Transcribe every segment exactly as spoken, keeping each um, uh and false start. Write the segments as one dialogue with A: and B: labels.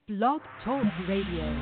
A: Blog Talk Radio.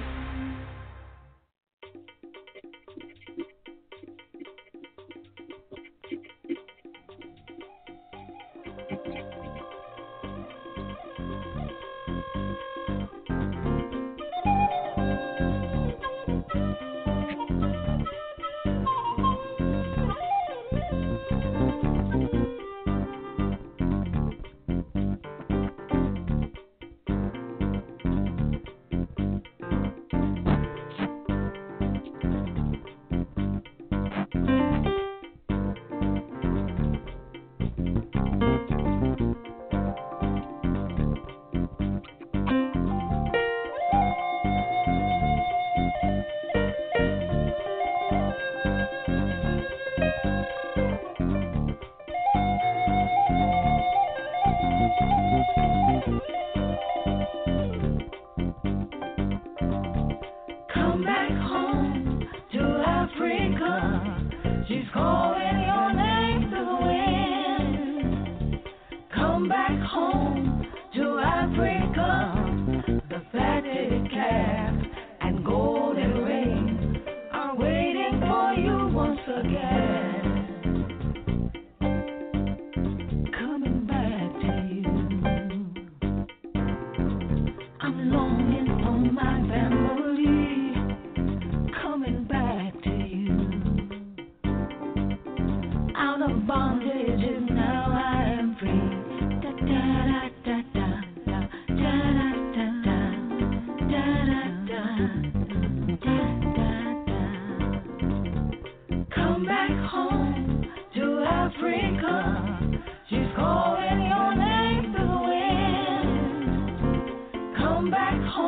B: Come back home.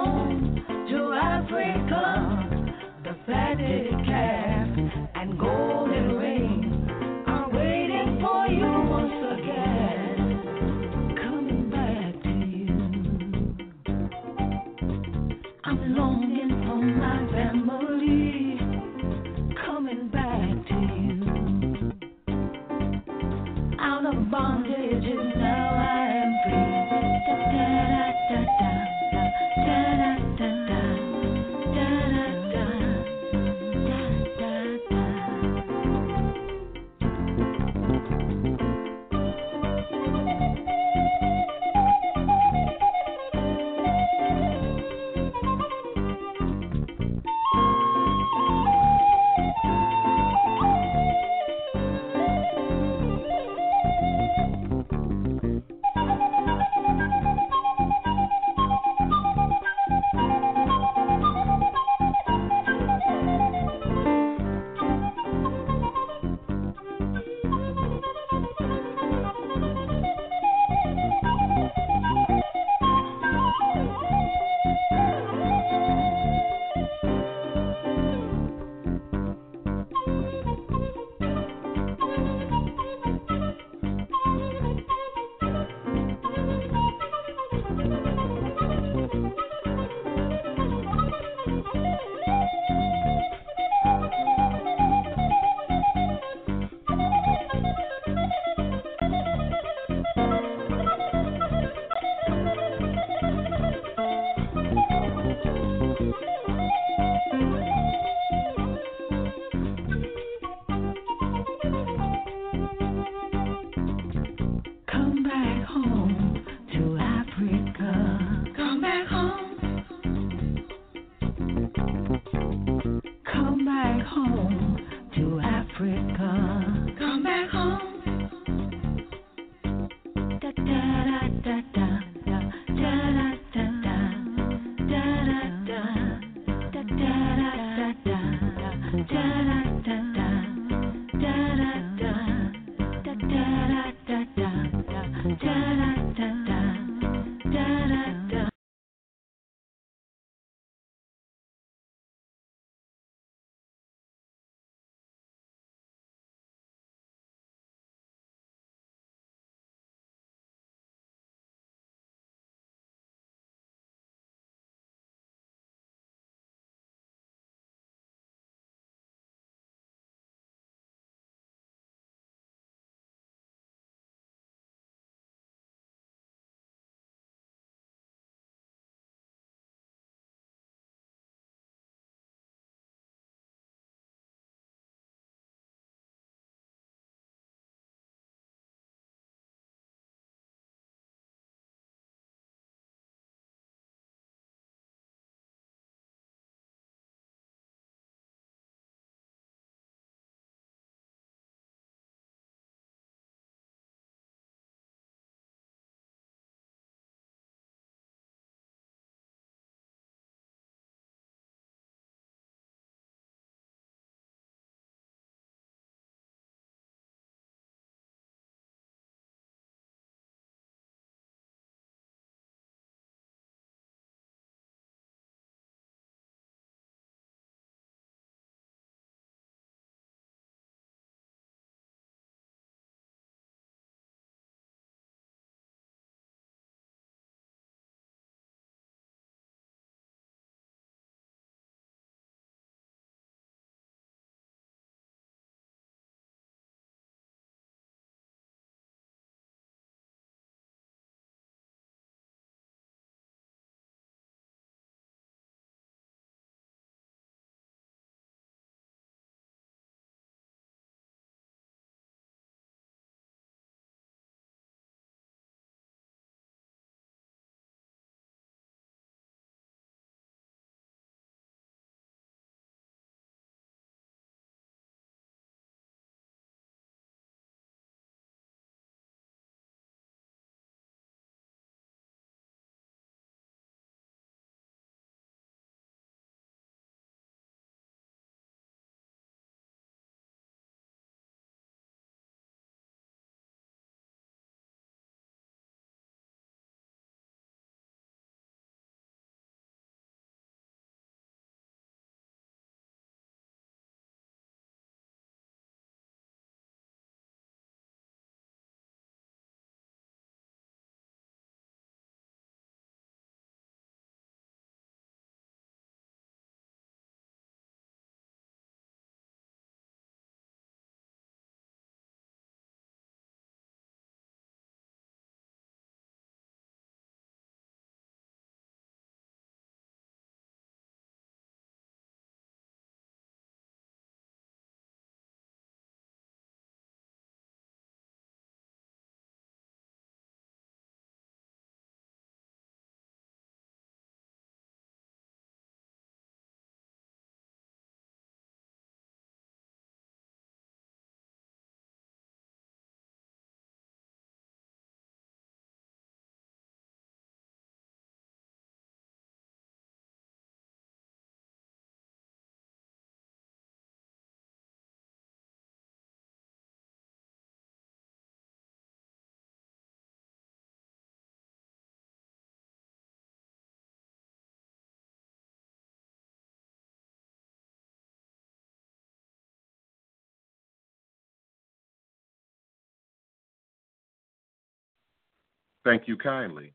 B: Thank you kindly.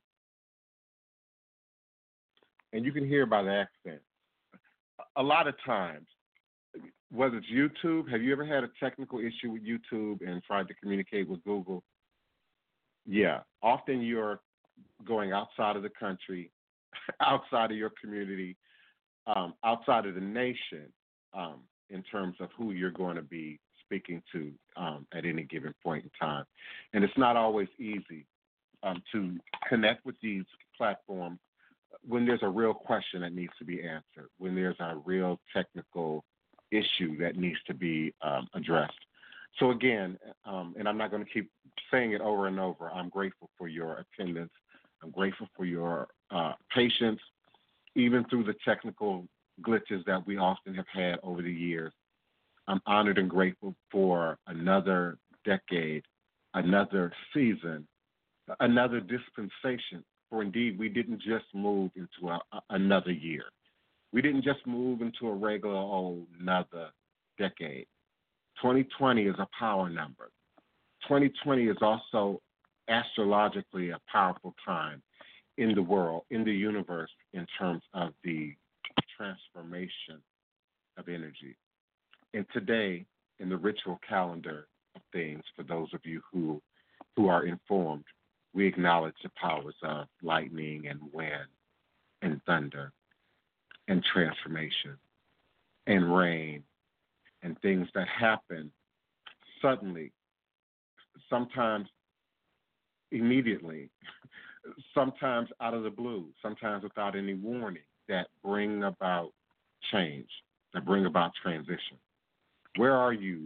B: And you can hear by the accent. A lot of times, whether it's YouTube, have you ever had a technical issue with YouTube and tried to communicate with Google? Yeah. Often you're going outside of the country, outside of your community, um, outside of the nation, um, in terms of who you're going to be speaking to um, at any given point in time. And it's not always easy um, to connect with these platforms when there's a real question that needs to be answered, when there's a real technical issue that needs to be um, addressed. So again, um, and I'm not going to keep saying it over and over, I'm grateful for your attendance. I'm grateful for your uh, patience, even through the technical glitches that we often have had over the years. I'm honored and grateful for another decade, another season, another dispensation. For indeed, we didn't just move into a, a, another year. We didn't just move into a regular old another decade. twenty twenty is a power number. twenty twenty is also astrologically a powerful time in the world, in the universe, in terms of the transformation of energy. And today, in the ritual calendar of things, for those of you who who are informed, we acknowledge the powers of lightning and wind and thunder and transformation and rain and things that happen suddenly, sometimes immediately, sometimes out of the blue, sometimes without any warning, that bring about change, that bring about transition. Where are you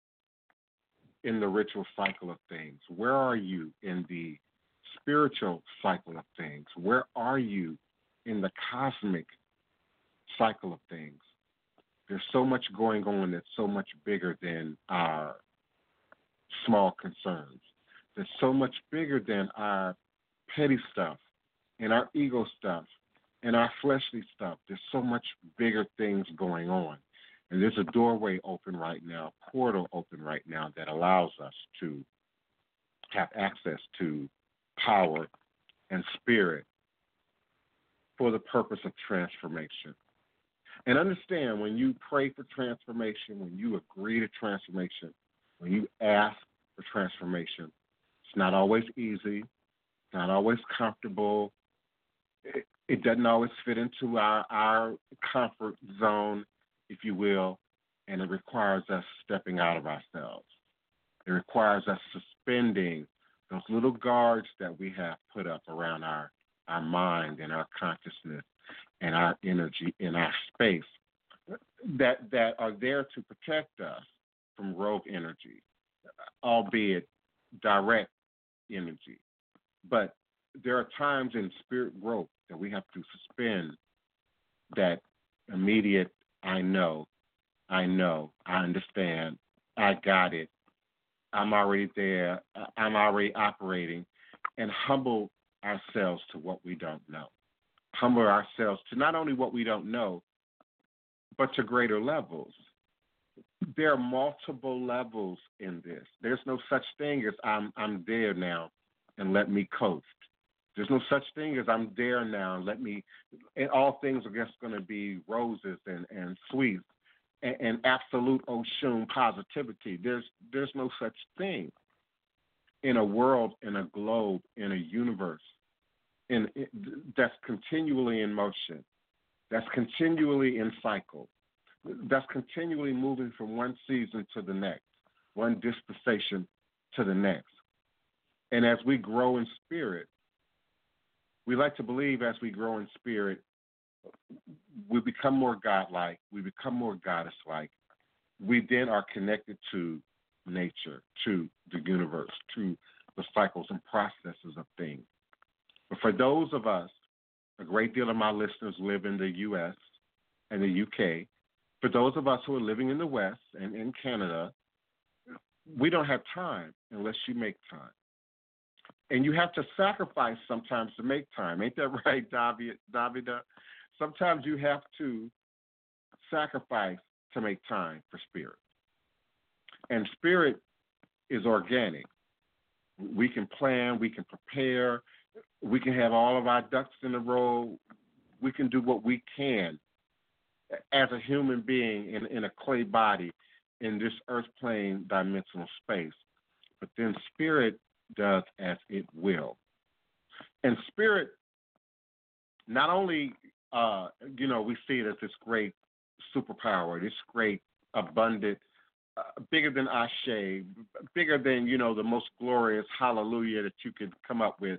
B: in the ritual cycle of things? Where are you in the spiritual cycle of things? Where are you in the cosmic cycle of things? There's so much going on that's so much bigger than our small concerns. That's so much bigger than our petty stuff and our ego stuff and our fleshly stuff. There's so much bigger things going on. And there's a doorway open right now, portal open right now that allows us to have access to power and spirit for the purpose of transformation. And understand, when you pray for transformation, when you agree to transformation, when you ask for transformation, it's not always easy, it's not always comfortable. It, it doesn't always fit into our, our comfort zone, if you will, and it requires us stepping out of ourselves. It requires us suspending those little guards that we have put up around our, our mind and our consciousness and our energy in our space that that are there to protect us from rogue energy, albeit direct energy. But there are times in spirit growth that we have to suspend that immediate, I know, I know, I understand, I got it, I'm already there, I'm already operating, and humble ourselves to what we don't know. Humble ourselves to not only what we don't know, but to greater levels. There are multiple levels in this. There's no such thing as I'm I'm there now and let me coast. There's no such thing as I'm there now and let me, and all things are just going to be roses and, and sweets and, and absolute Oshun positivity. There's there's no such thing in a world, in a globe, in a universe in, in that's continually in motion, that's continually in cycle, that's continually moving from one season to the next, one dispensation to the next. And as we grow in spirit, we like to believe as we grow in spirit, we become more godlike, we become more goddess-like. We then are connected to nature, to the universe, to the cycles and processes of things. But for those of us, a great deal of my listeners live in the U S and the U K. For those of us who are living in the West and in Canada, we don't have time unless you make time. And you have to sacrifice sometimes to make time. Ain't that right, Davida? Sometimes you have to sacrifice to make time for spirit. And spirit is organic. We can plan, we can prepare, We can have all of our ducks in a row. We can do what we can as a human being in, in a clay body in this earth plane dimensional space. But then spirit does as it will. And spirit, not only, uh, you know, we see it as this great superpower, this great abundant, uh, bigger than Ashe, bigger than, you know, the most glorious hallelujah that you could come up with.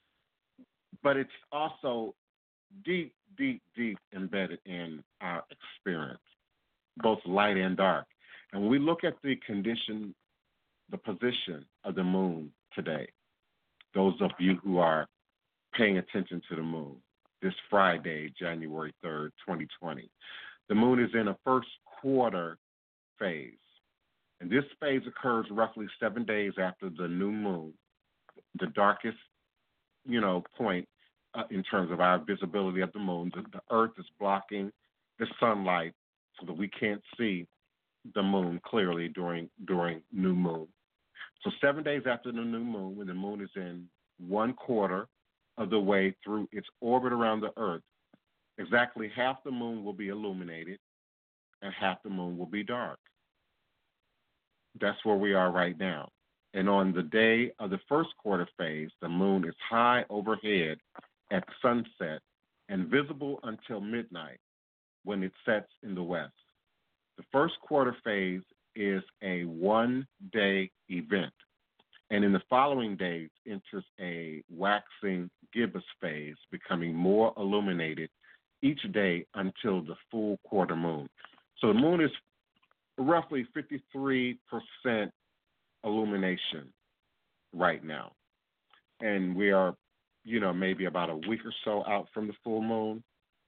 B: But it's also deep, deep, deep embedded in our experience, both light and dark. And when we look at the condition, the position of the moon today, those of you who are paying attention to the moon, this Friday, January third, twenty twenty, the moon is in a first quarter phase. And this phase occurs roughly seven days after the new moon, the darkest, you know, point uh, in terms of our visibility of the moon. The, the earth is blocking the sunlight so that we can't see the moon clearly during during new moon. So seven days after the new moon, when the moon is in one quarter of the way through its orbit around the earth, exactly half the moon will be illuminated and half the moon will be dark. That's where we are right now. And on the day of the first quarter phase, the moon is high overhead at sunset and visible until midnight when it sets in the west. The first quarter phase is a one-day event, and in the following days enters a waxing gibbous phase, becoming more illuminated each day until the full quarter moon. So the moon is roughly fifty-three percent illumination right now, and we are, you know, maybe about a week or so out from the full moon.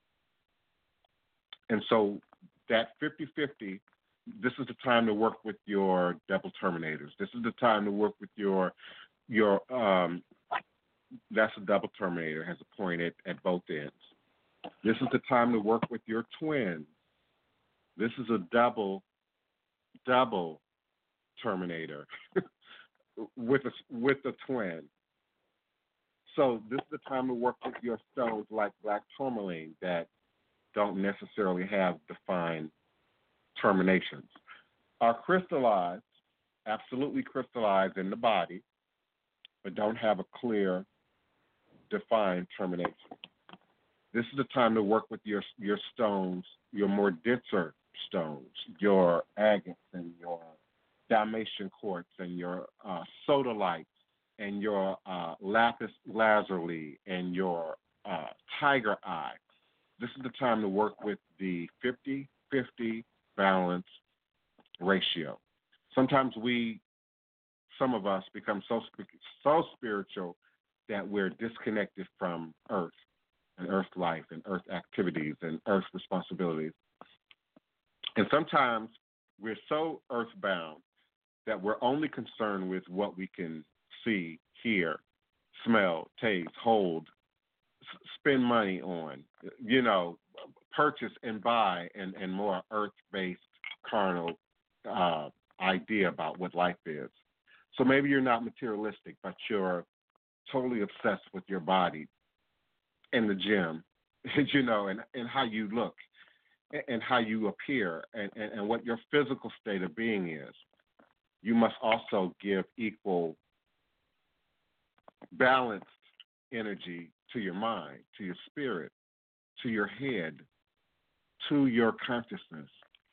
B: And so that fifty-fifty, this is the time to work with your double terminators. This is the time to work with your, your um, that's a double terminator, has a point at, at both ends. This is the time to work with your twins. This is a double, double terminator with a, with a twin. So this is the time to work with your stones like black tourmaline that don't necessarily have defined terminations. Are crystallized, absolutely crystallized in the body, but don't have a clear, defined termination. This is the time to work with your your stones, your more denser stones, your agates and your Dalmatian quartz and your uh, sodalite and your uh, lapis lazuli and your uh, tiger eye. This is the time to work with the fifty-fifty balance ratio. Sometimes we, some of us, become so so spiritual that we're disconnected from Earth and Earth life and Earth activities and Earth responsibilities. And sometimes we're so earthbound that we're only concerned with what we can see, hear, smell, taste, hold, spend money on, you know, purchase and buy, and, and more earth-based carnal uh, idea about what life is. So maybe you're not materialistic, but you're totally obsessed with your body and the gym, you know, and, and how you look and, and how you appear and, and, and what your physical state of being is. You must also give equal balanced energy to your mind, to your spirit, to your head, to your consciousness.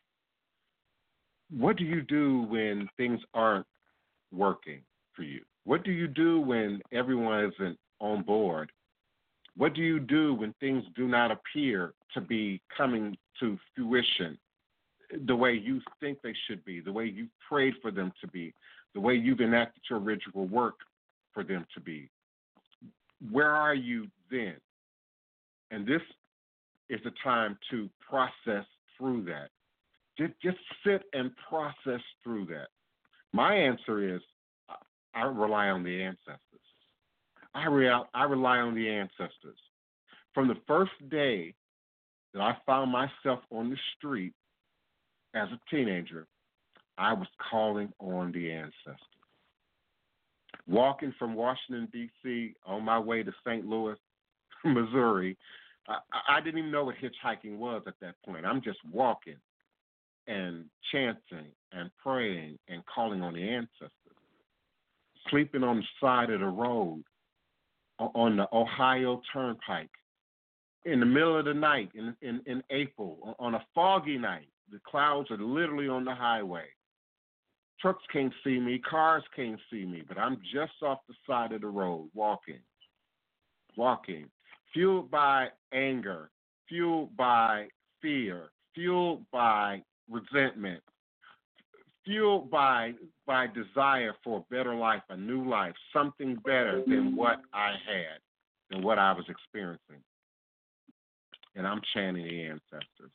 B: What do you do when things aren't working for you? What do you do when everyone isn't on board? What do you do when things do not appear to be coming to fruition the way you think they should be, the way you prayed for them to be, the way you've enacted your ritual work for them to be? Where are you then? And this is the time to process through that. Just, just sit and process through that. My answer is I rely on the ancestors. I, re- I rely on the ancestors. From the first day that I found myself on the street as a teenager, I was calling on the ancestors. Walking from Washington, D C on my way to Saint Louis, Missouri, I, I didn't even know what hitchhiking was at that point. I'm just walking and chanting and praying and calling on the ancestors. Sleeping on the side of the road on the Ohio Turnpike in the middle of the night in, in, in April on a foggy night. The clouds are literally on the highway. Trucks can't see me, cars can't see me, but I'm just off the side of the road walking, walking, fueled by anger, fueled by fear, fueled by resentment, fueled by by desire for a better life, a new life, something better than what I had, than what I was experiencing. And I'm chanting the ancestors.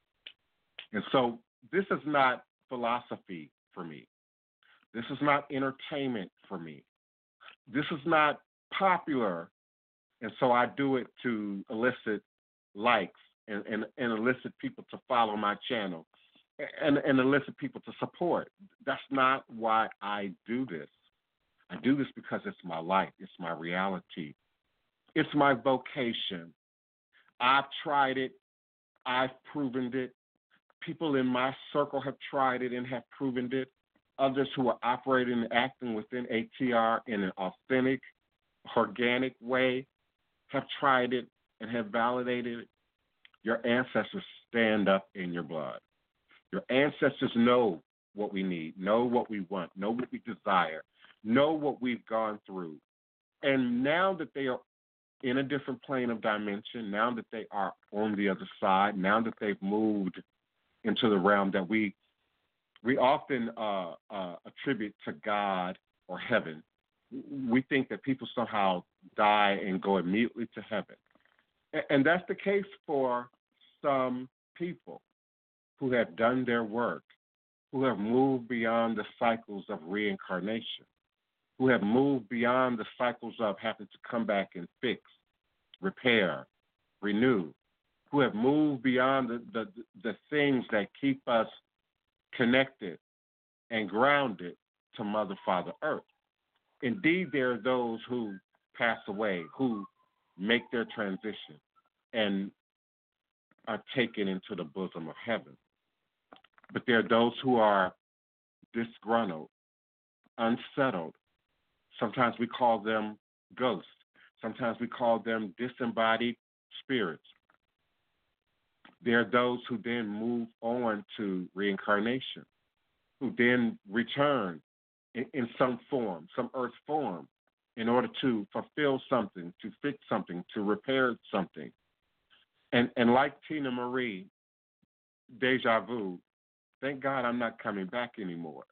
B: And so this is not philosophy for me. This is not entertainment for me. This is not popular, and so I do it to elicit likes and, and, and elicit people to follow my channel and, and elicit people to support. That's not why I do this. I do this because it's my life. It's my reality. It's my vocation. I've tried it. I've proven it. People in my circle have tried it and have proven it. Others who are operating and acting within A T R in an authentic, organic way have tried it and have validated it. Your ancestors stand up in your blood. Your ancestors know what we need, know what we want, know what we desire, know what we've gone through. And now that they are in a different plane of dimension, now that they are on the other side, now that they've moved into the realm that we we often uh, uh, attribute to God or heaven. We think that people somehow die and go immediately to heaven. And that's the case for some people who have done their work, who have moved beyond the cycles of reincarnation, who have moved beyond the cycles of having to come back and fix, repair, renew, who have moved beyond the, the, the things that keep us connected and grounded to Mother, Father, Earth. Indeed, there are those who pass away, who make their transition and are taken into the bosom of heaven. But there are those who are disgruntled, unsettled. Sometimes we call them ghosts. Sometimes we call them disembodied spirits. There are those who then move on to reincarnation, who then return in, in some form, some earth form, in order to fulfill something, to fix something, to repair something. And and like Tina Marie, deja vu, thank God I'm not coming back anymore.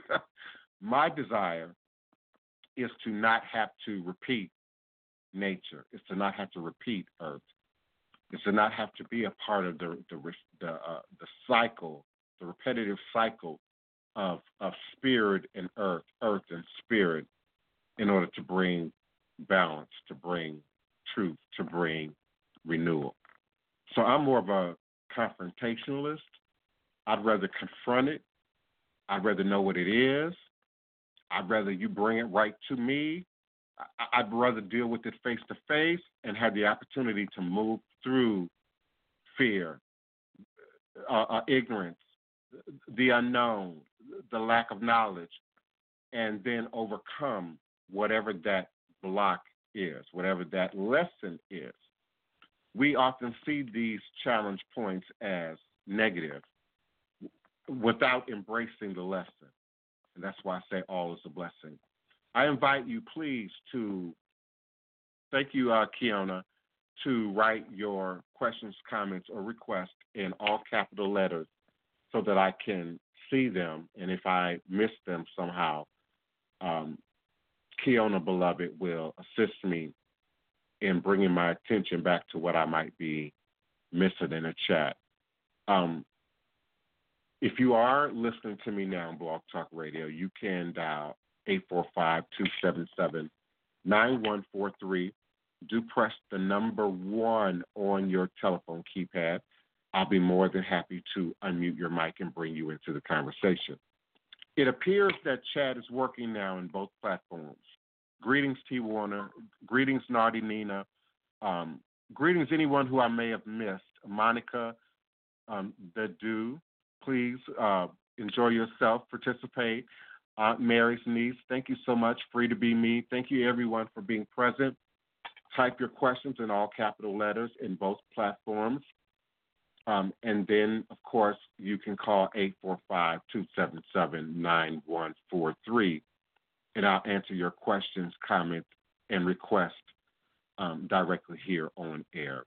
B: My desire is to not have to repeat nature, is to not have to repeat earth. Is to not have to be a part of the the the, uh, the cycle, the repetitive cycle of of spirit and earth, earth and spirit, in order to bring balance, to bring truth, to bring renewal. So I'm more of a confrontationalist. I'd rather confront it. I'd rather know what it is. I'd rather you bring it right to me. I'd rather deal with it face to face and have the opportunity to move through fear, uh, uh, ignorance, the unknown, the lack of knowledge, and then overcome whatever that block is, whatever that lesson is. We often see these challenge points as negative without embracing the lesson. And that's why I say all is a blessing. I invite you, please, to, thank you, uh, Kiona, to write your questions, comments, or requests in all capital letters so that I can see them. And if I miss them somehow, um, Kiona, beloved, will assist me in bringing my attention back to what I might be missing in a chat. Um, if you are listening to me now on Blog Talk Radio, you can dial eight four five, two seven seven, nine one four three. Do press the number one on your telephone keypad. I'll be more than happy to unmute your mic and bring you into the conversation. It appears that chat is working now in both platforms. Greetings, T. Warner. Greetings, Nardi Nina. Um, greetings, anyone who I may have missed. Monica, um, the do. Please uh, enjoy yourself, participate. Aunt Mary's niece, thank you so much. Free to be me. Thank you, everyone, for being present. Type your questions in all capital letters in both platforms. Um, and then, of course, you can call eight four five, two seven seven, nine one four three, and I'll answer your questions, comments, and requests um, directly here on air.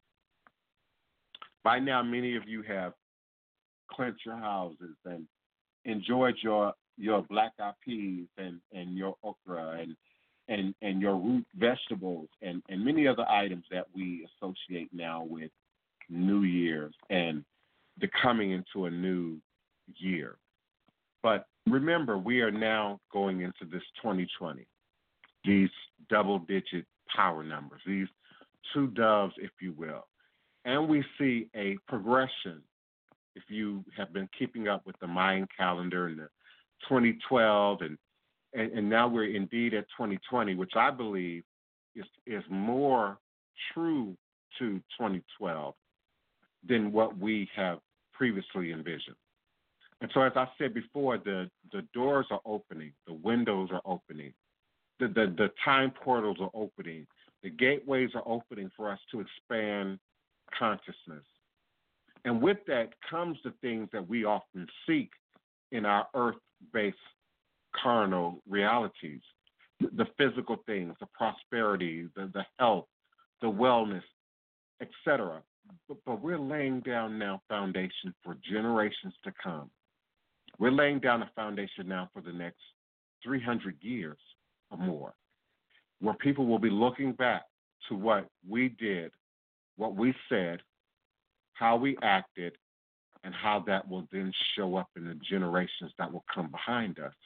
B: By now, many of you have cleansed your houses and enjoyed your your black eyed peas and, and your okra and, and and your root vegetables and, and many other items that we associate now with New Year's and the coming into a new year. But remember, we are now going into this twenty twenty, these double-digit power numbers, these two doves, if you will. And we see a progression, if you have been keeping up with the Mayan calendar and the twenty twelve, and, and, and now we're indeed at twenty twenty, which I believe is, is more true to twenty twelve than what we have previously envisioned. And so, as I said before, the, the doors are opening, the windows are opening, the, the, the time portals are opening, the gateways are opening for us to expand consciousness. And with that comes the things that we often seek in our earth-based carnal realities, the, the physical things, the prosperity, the, the health, the wellness, et cetera. But, but we're laying down now foundation for generations to come. We're laying down a foundation now for the next three hundred years or more, where people will be looking back to what we did, what we said, how we acted, and how that will then show up in the generations that will come behind us.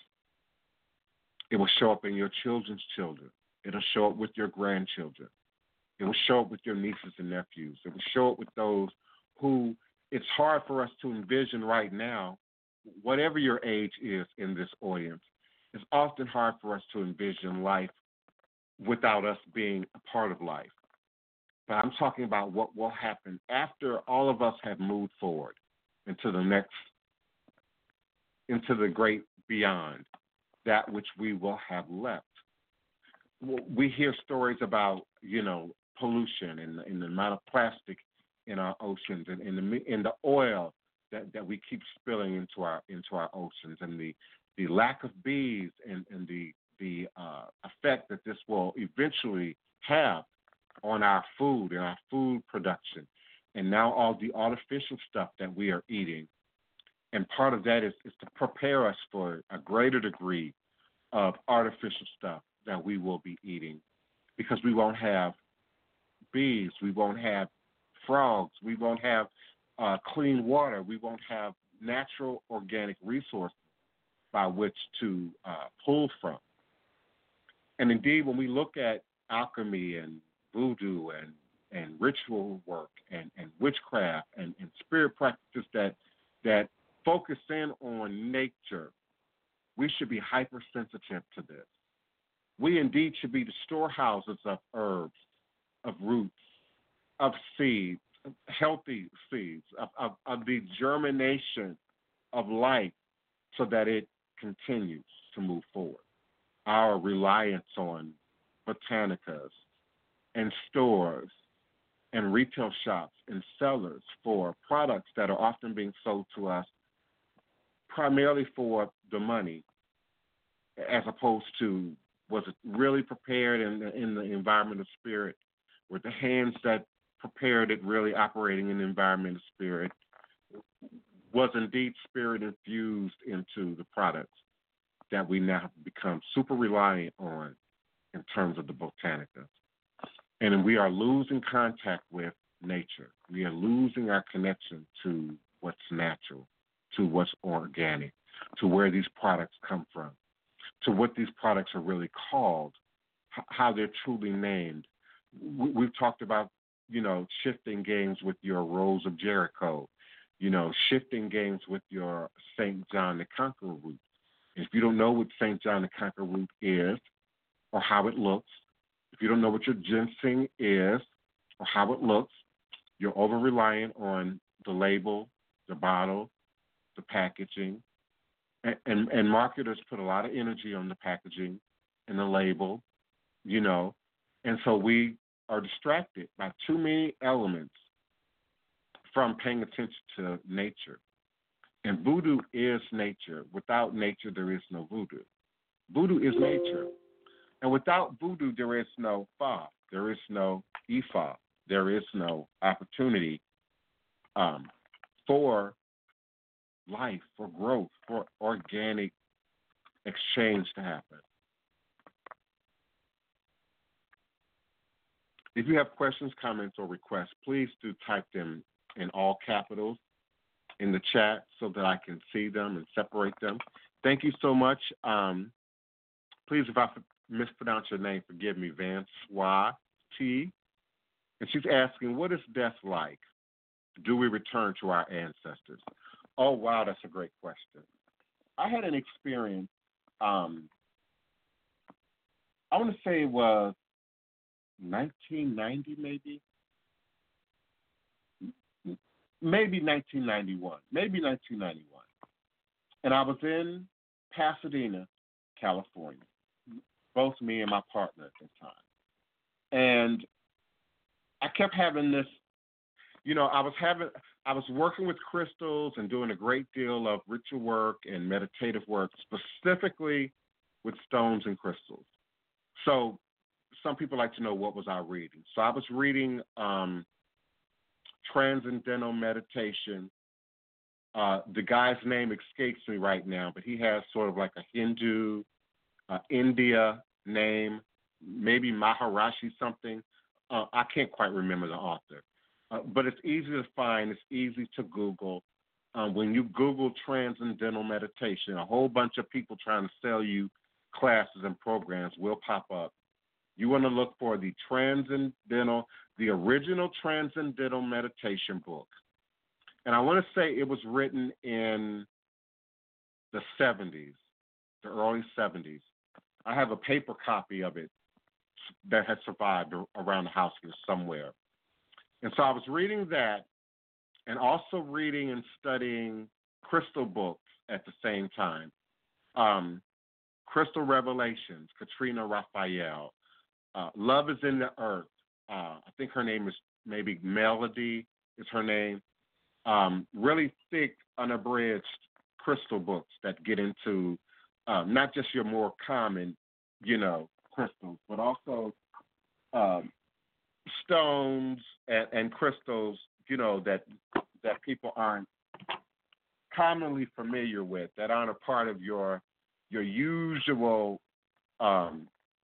B: It will show up in your children's children. It'll show up with your grandchildren. It will show up with your nieces and nephews. It will show up with those who it's hard for us to envision right now, whatever your age is in this audience. It's often hard for us to envision life without us being a part of life. But I'm talking about what will happen after all of us have moved forward into the next, into the great beyond, that which we will have left. We hear stories about, you know, pollution and, and the amount of plastic in our oceans and in the in the oil that, that we keep spilling into our into our oceans, and the, the lack of bees and, and the the uh, effect that this will eventually have on our food and our food production, and now all the artificial stuff that we are eating. And part of that is, is to prepare us for a greater degree of artificial stuff that we will be eating, because we won't have bees, we won't have frogs, we won't have uh, clean water, we won't have natural organic resources by which to uh, pull from. And indeed, when we look at alchemy and voodoo and, and ritual work and, and witchcraft and, and spirit practices that that focus in on nature, we should be hypersensitive to this. We indeed should be the storehouses of herbs, of roots, of seeds, healthy seeds, of, of, of the germination of life so that it continues to move forward. Our reliance on botanicas and stores and retail shops and sellers for products that are often being sold to us primarily for the money, as opposed to was it really prepared in the, in the environment of spirit? Were the hands that prepared it really operating in the environment of spirit? Was indeed spirit infused into the products that we now have become super reliant on in terms of the botanica? And we are losing contact with nature. We are losing our connection to what's natural, to what's organic, to where these products come from, to what these products are really called, how they're truly named. We've talked about, you know, shifting games with your Rose of Jericho, you know, shifting games with your Saint John the Conqueror root. If you don't know what Saint John the Conqueror root is, or how it looks, if you don't know what your ginseng is or how it looks, you're over reliant on the label, the bottle, the packaging. And, and, and marketers put a lot of energy on the packaging and the label, you know. And so we are distracted by too many elements from paying attention to nature. And voodoo is nature. Without nature, there is no voodoo. Voodoo is nature. And without voodoo, there is no fa, there is no ifa, there is no opportunity um, for life, for growth, for organic exchange to happen. If you have questions, comments, or requests, please do type them in all capitals in the chat so that I can see them and separate them. Thank you so much. Um, please, if I mispronounce your name, forgive me, Vansois T. And she's asking, what is death like? Do we return to our ancestors? Oh, wow, that's a great question. I had an experience, um, I want to say it was nineteen ninety, maybe. Maybe nineteen ninety-one. Maybe nineteen ninety-one. And I was in Pasadena, California. Both me and my partner at the time. And I kept having this, you know, I was having, I was working with crystals and doing a great deal of ritual work and meditative work, specifically with stones and crystals. So some people like to know what was I reading. So I was reading um, Transcendental Meditation. Uh, the guy's name escapes me right now, but he has sort of like a Hindu, uh, India name, maybe Maharishi something. Uh, I can't quite remember the author. Uh, but it's easy to find. It's easy to Google. Um, when you Google Transcendental Meditation, a whole bunch of people trying to sell you classes and programs will pop up. You want to look for the Transcendental, the original Transcendental Meditation book. And I want to say it was written in the seventies, the early seventies. I have a paper copy of it that had survived around the house here somewhere. And so I was reading that and also reading and studying crystal books at the same time. Um, Crystal Revelations, Katrina Raphael. Uh, Love is in the Earth. Uh, I think her name is maybe Melody is her name. Um, really thick, unabridged crystal books that get into um, not just your more common, you know, crystals, but also um, stones and, and crystals, you know, that that people aren't commonly familiar with, that aren't a part of your your usual um,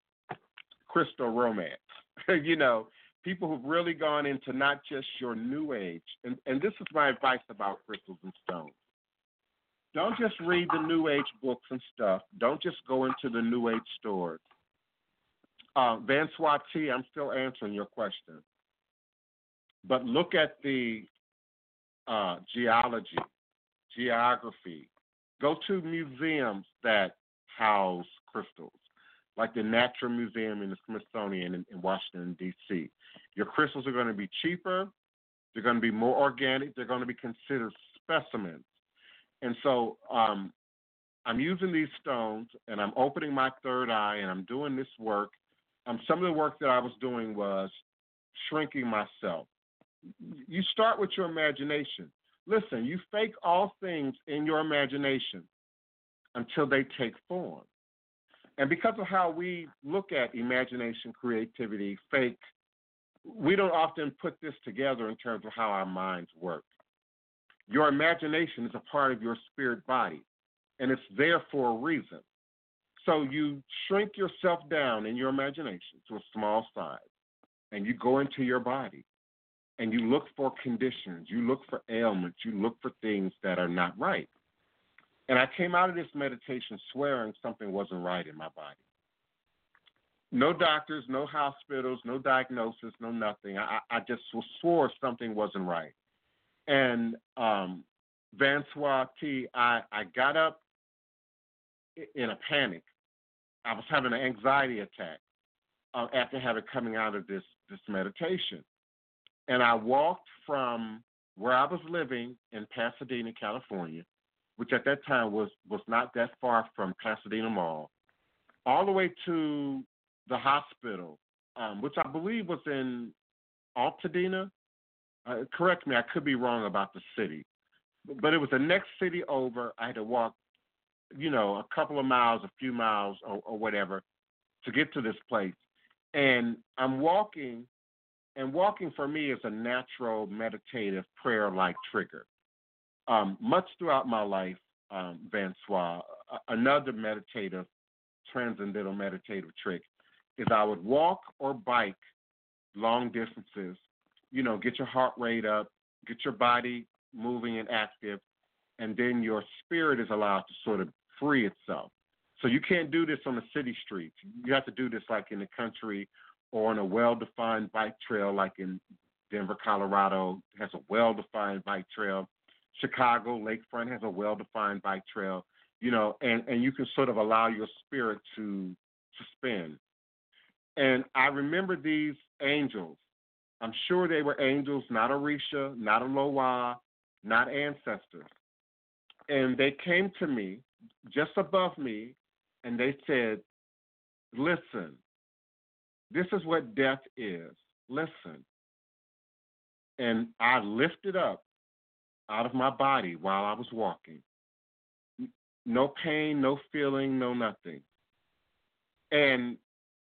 B: crystal romance. You know, people who've really gone into not just your new age, and, and this is my advice about crystals and stones. Don't just read the new age books and stuff. Don't just go into the new age stores. Uh, Vansois T, I'm still answering your question. But look at the uh, geology, geography. Go to museums that house crystals, like the Natural Museum in the Smithsonian in, in Washington, D C. Your crystals are going to be cheaper. They're going to be more organic. They're going to be considered specimens. And so um, I'm using these stones, and I'm opening my third eye, and I'm doing this work. Um, some of the work that I was doing was shrinking myself. You start with your imagination. Listen, you fake all things in your imagination until they take form. And because of how we look at imagination, creativity, fake, we don't often put this together in terms of how our minds work. Your imagination is a part of your spirit body, and it's there for a reason. So you shrink yourself down in your imagination to a small size, and you go into your body, and you look for conditions, you look for ailments, you look for things that are not right. And I came out of this meditation swearing something wasn't right in my body. No doctors, no hospitals, no diagnosis, no nothing. I, I just swore something wasn't right. And um, Vansois T, I, I got up in a panic, I was having an anxiety attack uh, after having coming out of this this meditation, and I walked from where I was living in Pasadena, California, which at that time was was not that far from Pasadena Mall, all the way to the hospital, um, which I believe was in Altadena. Uh, correct me, I could be wrong about the city, but it was the next city over. I had to walk, you know, a couple of miles, a few miles, or, or whatever, to get to this place. And I'm walking, and walking for me is a natural meditative prayer-like trigger. Um, much throughout my life, um, Vansois, another meditative, transcendental meditative trick is I would walk or bike long distances, you know, get your heart rate up, get your body moving and active, and then your spirit is allowed to sort of free itself. So you can't do this on the city streets. You have to do this like in the country or on a well-defined bike trail like in Denver, Colorado has a well-defined bike trail. Chicago, Lakefront has a well-defined bike trail, you know, and, and you can sort of allow your spirit to, to spin. And I remember these angels. I'm sure they were angels, not Orisha, not Aloha, not ancestors. And they came to me, just above me, and they said, listen, this is what death is. Listen. And I lifted up out of my body while I was walking. No pain, no feeling, no nothing. And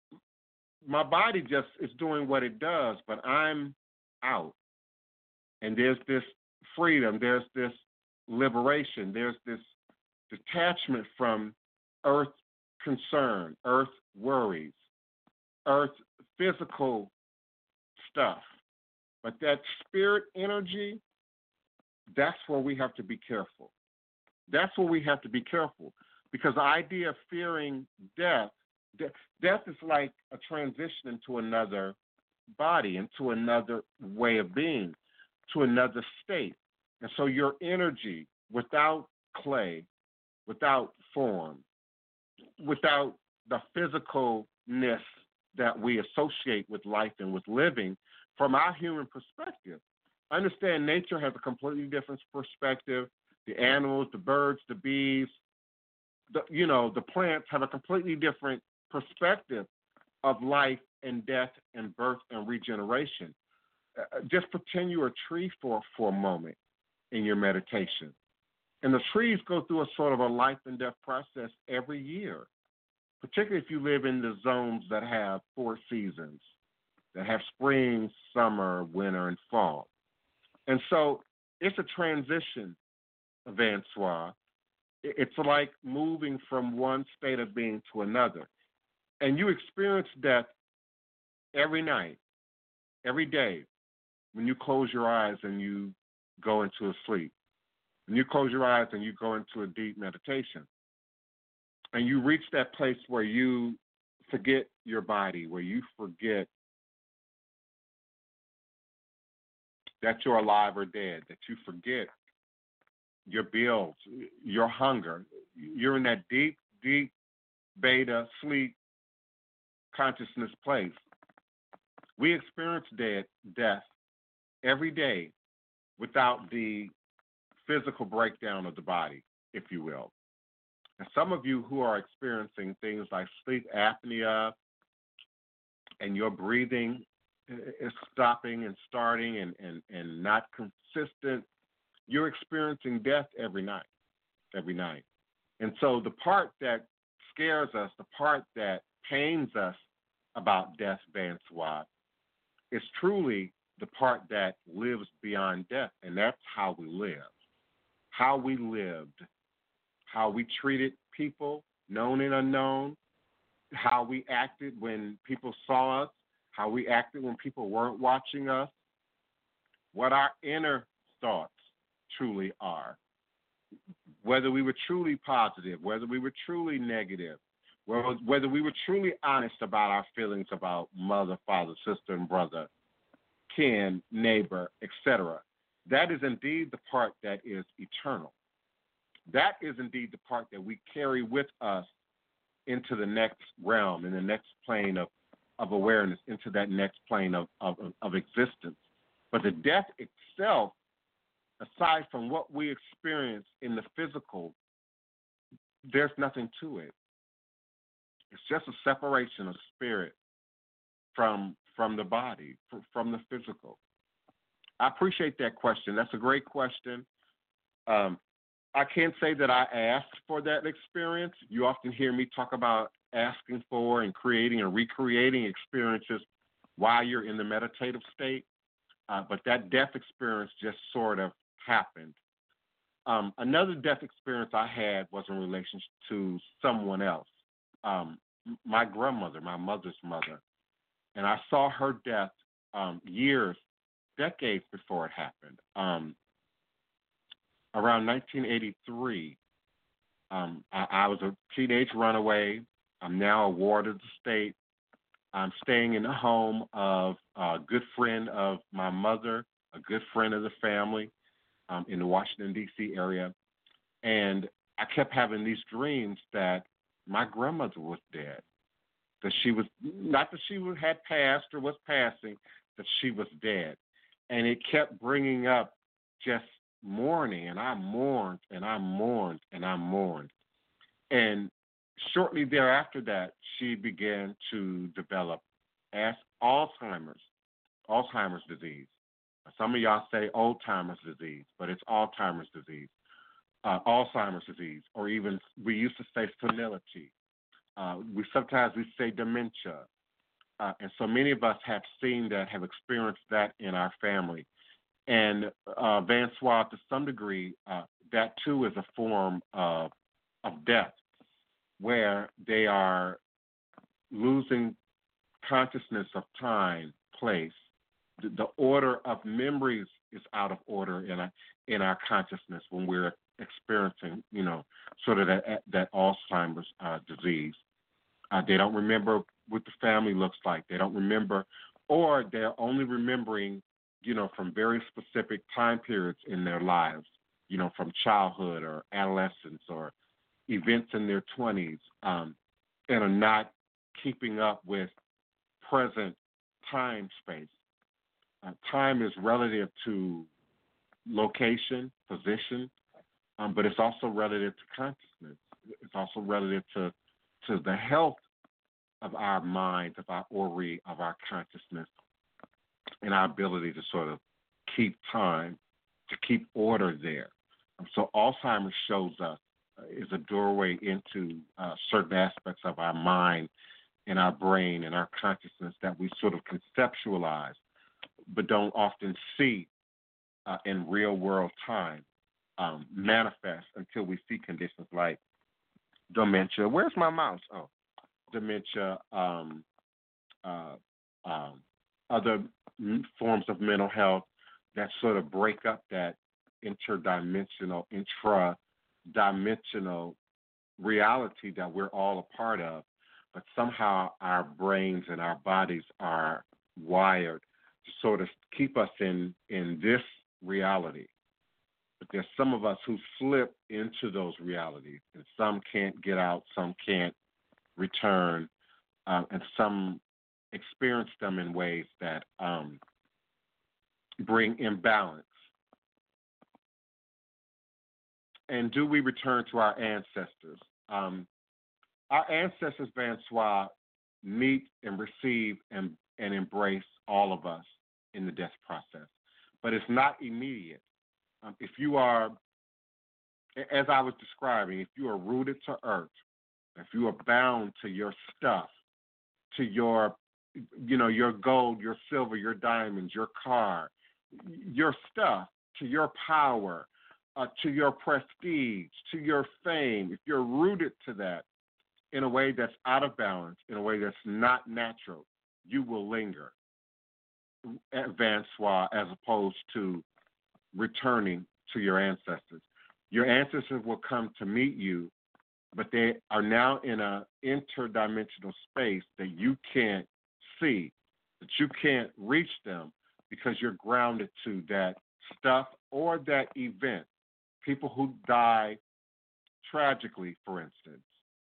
B: my body just is doing what it does, but I'm out. And there's this freedom, there's this liberation, there's this detachment from earth concern, earth worries, earth physical stuff. But that spirit energy, that's where we have to be careful. That's where we have to be careful. Because the idea of fearing death, de- death is like a transition into another body, into another way of being, to another state. And so your energy, without clay, without form, without the physicalness that we associate with life and with living, from our human perspective, understand nature has a completely different perspective. The animals, the birds, the bees, the, you know, the plants have a completely different perspective of life and death and birth and regeneration. Uh, just pretend you're a tree for, for a moment in your meditation. And the trees go through a sort of a life and death process every year, particularly if you live in the zones that have four seasons, that have spring, summer, winter, and fall. And so it's a transition, Vansois. It's like moving from one state of being to another. And you experience death every night, every day, when you close your eyes and you go into a sleep. When you close your eyes and you go into a deep meditation. And you reach that place where you forget your body, where you forget that you're alive or dead, that you forget your bills, your hunger. You're in that deep, deep beta sleep consciousness place. We experience dead, death every day without the physical breakdown of the body, if you will. And some of you who are experiencing things like sleep apnea and your breathing is stopping and starting and, and, and not consistent, you're experiencing death every night, every night. And so the part that scares us, the part that pains us about death, Vansois, is truly the part that lives beyond death, and that's how we live. How we lived, how we treated people, known and unknown, how we acted when people saw us, how we acted when people weren't watching us, what our inner thoughts truly are, whether we were truly positive, whether we were truly negative, whether we were truly honest about our feelings about mother, father, sister, and brother, kin, neighbor, et cetera. That is indeed the part that is eternal. That is indeed the part that we carry with us into the next realm, in the next plane of, of awareness, into that next plane of, of, of existence. But the death itself, aside from what we experience in the physical, there's nothing to it. It's just a separation of spirit from from the body, from the physical. I appreciate that question. That's a great question. Um, I can't say that I asked for that experience. You often hear me talk about asking for and creating and recreating experiences while you're in the meditative state, uh, but that death experience just sort of happened. Um, another death experience I had was in relation to someone else, um, my grandmother, my mother's mother. And I saw her death um, years, decades before it happened. Um, around nineteen eighty-three, um, I, I was a teenage runaway. I'm now a ward of the state. I'm staying in the home of a good friend of my mother, a good friend of the family um, in the Washington, D C area. And I kept having these dreams that my grandmother was dead. That she was, not that she had passed or was passing, that she was dead. And it kept bringing up just mourning, and I mourned, and I mourned, and I mourned. And shortly thereafter that, she began to develop as Alzheimer's, Alzheimer's disease. Some of y'all say old-timers disease, but it's Alzheimer's disease, uh, Alzheimer's disease, or even we used to say senility. Uh, we sometimes we say dementia, uh, and so many of us have seen that, have experienced that in our family. And uh, Vansois, to some degree, uh, that too is a form of of death, where they are losing consciousness of time, place. The, the order of memories is out of order in our, in our consciousness when we're experiencing, you know, sort of that that Alzheimer's uh, disease. Uh, they don't remember what the family looks like. They don't remember, or they're only remembering, you know, from very specific time periods in their lives, you know, from childhood or adolescence or events in their twenties, um, and are not keeping up with present time space. Uh, time is relative to location, position, um, but it's also relative to consciousness. It's also relative to to the health of our minds, of our ori, of our consciousness, and our ability to sort of keep time, to keep order there. So Alzheimer's shows us uh, is a doorway into uh, certain aspects of our mind and our brain and our consciousness that we sort of conceptualize, but don't often see uh, in real world time um, manifest until we see conditions like dementia. Where's my mouse? Oh, dementia, um, uh, um, other forms of mental health that sort of break up that interdimensional, intra-dimensional reality that we're all a part of, but somehow our brains and our bodies are wired to sort of keep us in, in this reality. But there's some of us who slip into those realities, and some can't get out, some can't return, uh, and some experience them in ways that um, bring imbalance. And do we return to our ancestors? Um, our ancestors, Vansois, meet and receive and, and embrace all of us in the death process. But it's not immediate. Um, if you are, as I was describing, if you are rooted to earth, if you are bound to your stuff, to your, you know, your gold, your silver, your diamonds, your car, your stuff, to your power, uh, to your prestige, to your fame, if you're rooted to that in a way that's out of balance, in a way that's not natural, you will linger, Vansois, as opposed to returning to your ancestors. Your ancestors will come to meet you, but they are now in an interdimensional space that you can't see, that you can't reach them because you're grounded to that stuff or that event. People who die tragically, for instance,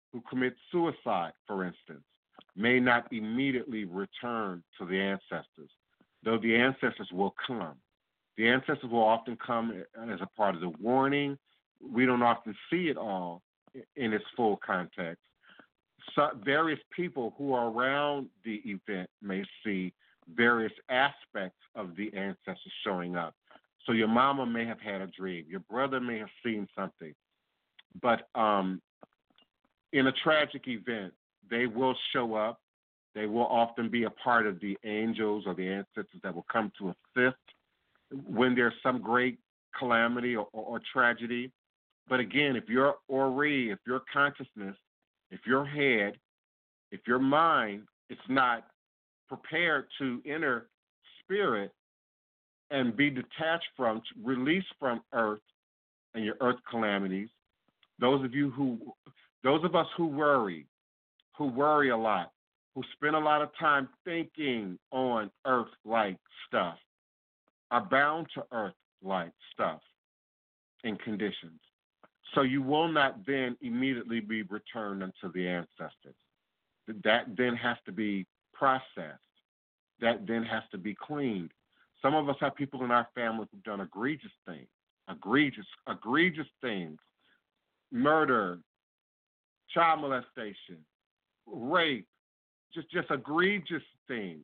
B: who commit suicide, for instance, may not immediately return to the ancestors, though the ancestors will come. The ancestors will often come as a part of the warning. We don't often see it all in its full context. So various people who are around the event may see various aspects of the ancestors showing up. So your mama may have had a dream. Your brother may have seen something. But um, in a tragic event, they will show up. They will often be a part of the angels or the ancestors that will come to assist when there's some great calamity or, or, or tragedy. But again, if your ori, if your consciousness, if your head, if your mind is not prepared to enter spirit and be detached from, released from earth and your earth calamities, those of you who, those of us who worry, who worry a lot, who spend a lot of time thinking on earth-like stuff, are bound to earth-like stuff and conditions. So you will not then immediately be returned unto the ancestors. That then has to be processed. That then has to be cleaned. Some of us have people in our family who've done egregious things, egregious, egregious things, murder, child molestation, rape, just, just egregious things.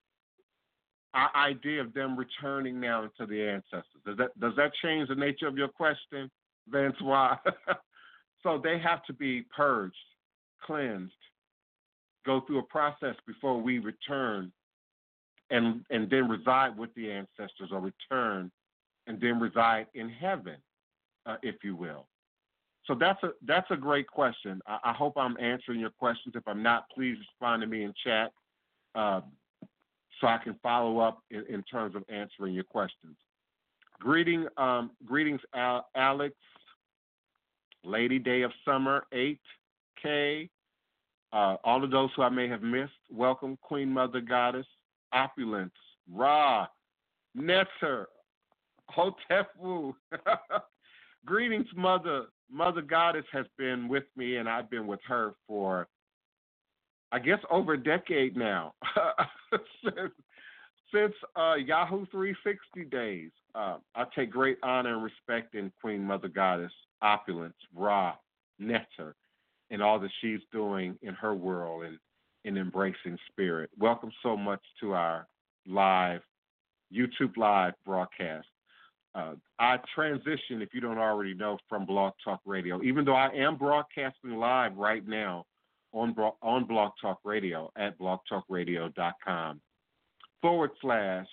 B: Our idea of them returning now into the ancestors. Does that does that change the nature of your question, Vancois? So they have to be purged, cleansed, go through a process before we return and and then reside with the ancestors, or return and then reside in heaven, uh, if you will. So that's a that's a great question. I, I hope I'm answering your questions. If I'm not, please respond to me in chat uh, so I can follow up in, in terms of answering your questions. Greeting, um, greetings, Al- Alex, Lady Day of Summer, eight K, uh, all of those who I may have missed. Welcome, Queen Mother Goddess, Opulence, Ra, Netzer, Hotefu. Greetings, Mother. Mother Goddess has been with me, and I've been with her for, I guess, over a decade now, since, since uh, Yahoo three sixty days. Uh, I take great honor and respect in Queen Mother Goddess, Opulence, Ra, Netzer, and all that she's doing in her world and in embracing spirit. Welcome so much to our live, YouTube live broadcast. Uh, I transitioned, if you don't already know, from Blog Talk Radio, even though I am broadcasting live right now on on Blog Talk Radio at blogtalkradio.com forward slash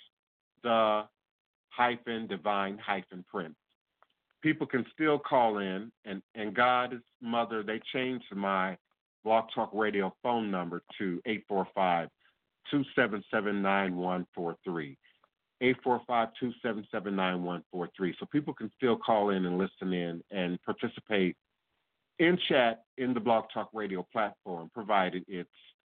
B: the hyphen divine hyphen prince. People can still call in, and, and God's Mother, they changed my Blog Talk Radio phone number to eight four five, two seven seven, nine one four three. eight four five, two seven seven, nine one four three. So people can still call in and listen in and participate in chat in the Blog Talk Radio platform, provided it's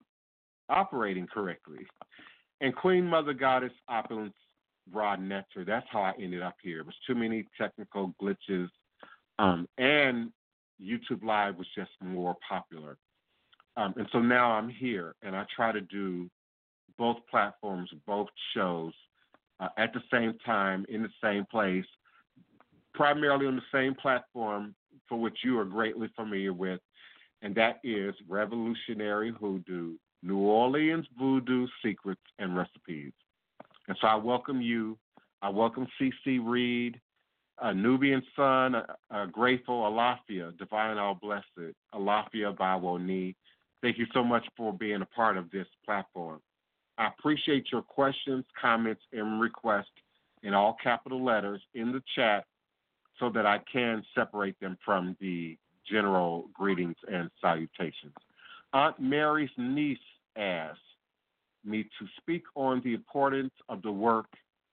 B: operating correctly. And Queen Mother Goddess, Opulence, Rod Netzer, that's how I ended up here. It was too many technical glitches, um, and YouTube Live was just more popular. Um, and so now I'm here, and I try to do both platforms, both shows, Uh, at the same time, in the same place, primarily on the same platform for which you are greatly familiar with, and that is Revolutionary Hoodoo, New Orleans Voodoo Secrets and Recipes. And so I welcome you. I welcome C C Reed, uh, Nubian Sun, uh, uh, Grateful, Alafia, Divine All Blessed, Alafia Bawoni. Thank you so much for being a part of this platform. I appreciate your questions, comments, and requests in all capital letters in the chat so that I can separate them from the general greetings and salutations. Aunt Mary's niece asked me to speak on the importance of the work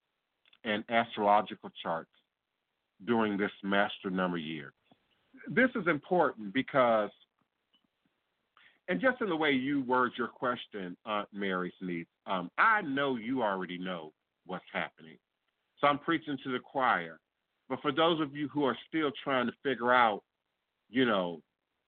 B: and astrological charts during this master number year. This is important because, and just in the way you word your question, Aunt Mary's niece, um, I know you already know what's happening. So I'm preaching to the choir. But for those of you who are still trying to figure out, you know,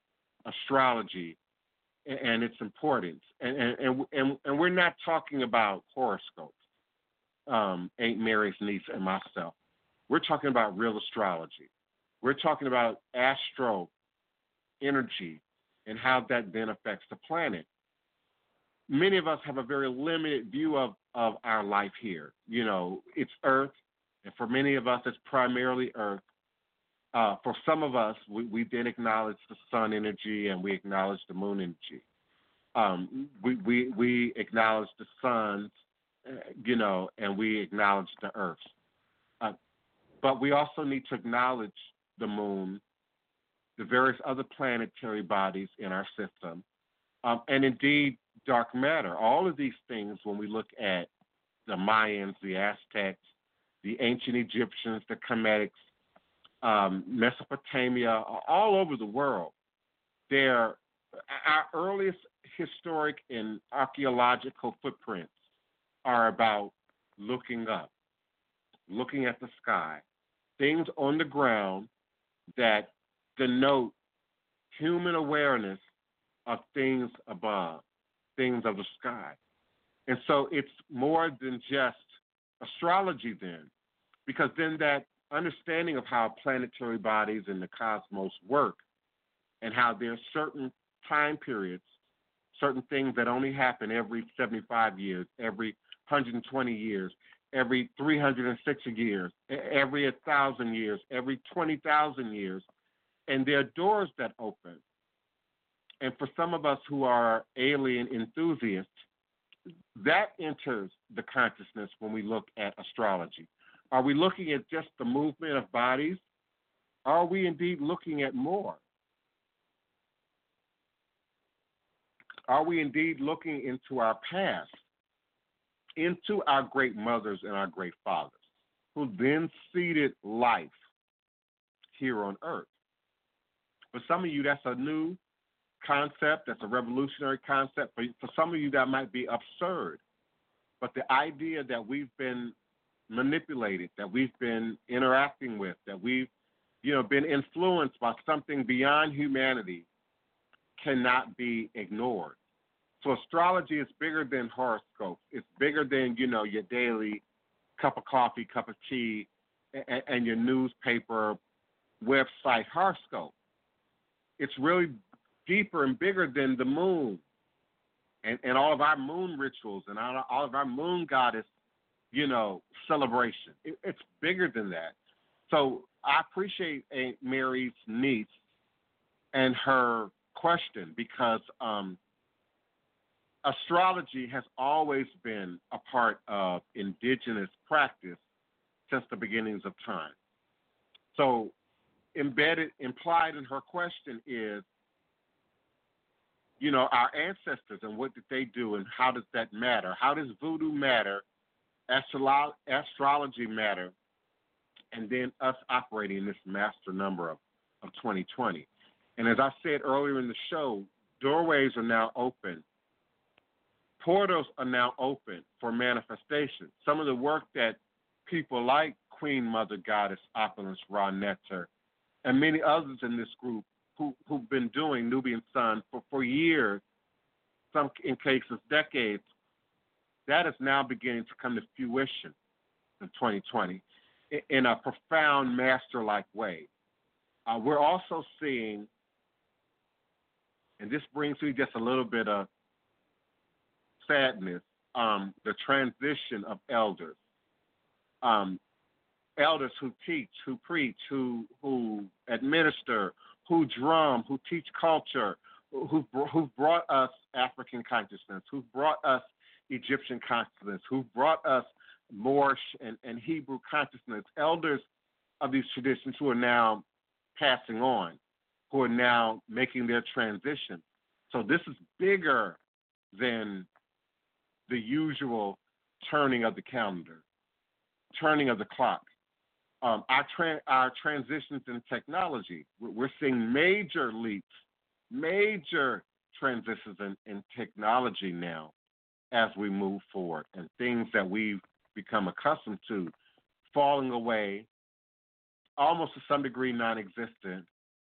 B: astrology and, and its importance. And, and, and, and, and we're not talking about horoscopes, um, Aunt Mary's niece and myself. We're talking about real astrology. We're talking about astro energy and how that then affects the planet. Many of us have a very limited view of, of our life here. You know, it's Earth, and for many of us, it's primarily Earth. Uh, for some of us, we, we then acknowledge the sun energy and we acknowledge the moon energy. Um, we, we, we acknowledge the sun, uh, you know, and we acknowledge the Earth. Uh, but we also need to acknowledge the moon, the various other planetary bodies in our system, um, and indeed dark matter. All of these things, when we look at the Mayans, the Aztecs, the ancient Egyptians, the Kemetics, um, Mesopotamia, all over the world, they're our earliest historic and archaeological footprints are about looking up, looking at the sky, things on the ground that denote human awareness of things above, things of the sky. And so it's more than just astrology then, because then that understanding of how planetary bodies and the cosmos work and how there are certain time periods, certain things that only happen every seventy-five years, every one hundred twenty years, every three hundred sixty years, every one thousand years, every twenty thousand years, and there are doors that open. And for some of us who are alien enthusiasts, that enters the consciousness when we look at astrology. Are we looking at just the movement of bodies? Are we indeed looking at more? Are we indeed looking into our past, into our great mothers and our great fathers, who then seeded life here on earth? For some of you, that's a new concept, that's a revolutionary concept. For, for some of you, that might be absurd. But the idea that we've been manipulated, that we've been interacting with, that we've, you know, been influenced by something beyond humanity cannot be ignored. So astrology is bigger than horoscopes. It's bigger than, you know, your daily cup of coffee, cup of tea, and, and your newspaper website horoscope. It's really deeper and bigger than the moon and, and all of our moon rituals and all, all of our moon goddess, you know, celebration. It, it's bigger than that. So I appreciate Aunt Mary's niece and her question because um, astrology has always been a part of indigenous practice since the beginnings of time. So embedded, implied in her question is, you know, our ancestors and what did they do and how does that matter? How does voodoo matter? Astrolo- astrology matter? And then us operating in this master number of, of twenty twenty. And as I said earlier in the show, doorways are now open. Portals are now open for manifestation. Some of the work that people like Queen Mother Goddess Opulence Ra Neter and many others in this group who, who've been doing Nubian Sun for, for years, some in cases decades, that is now beginning to come to fruition in twenty twenty in, in a profound master-like way. Uh, we're also seeing, and this brings me just a little bit of sadness, um, the transition of elders. Um, elders who teach, who preach, who who administer, who drum, who teach culture, who who've brought us African consciousness, who've brought us Egyptian consciousness, who've brought us Moorish and, and Hebrew consciousness, elders of these traditions who are now passing on, who are now making their transition. So this is bigger than the usual turning of the calendar, turning of the clock. Um, our, tra- our transitions in technology, we're seeing major leaps, major transitions in, in technology now as we move forward, and things that we've become accustomed to falling away, almost to some degree non-existent,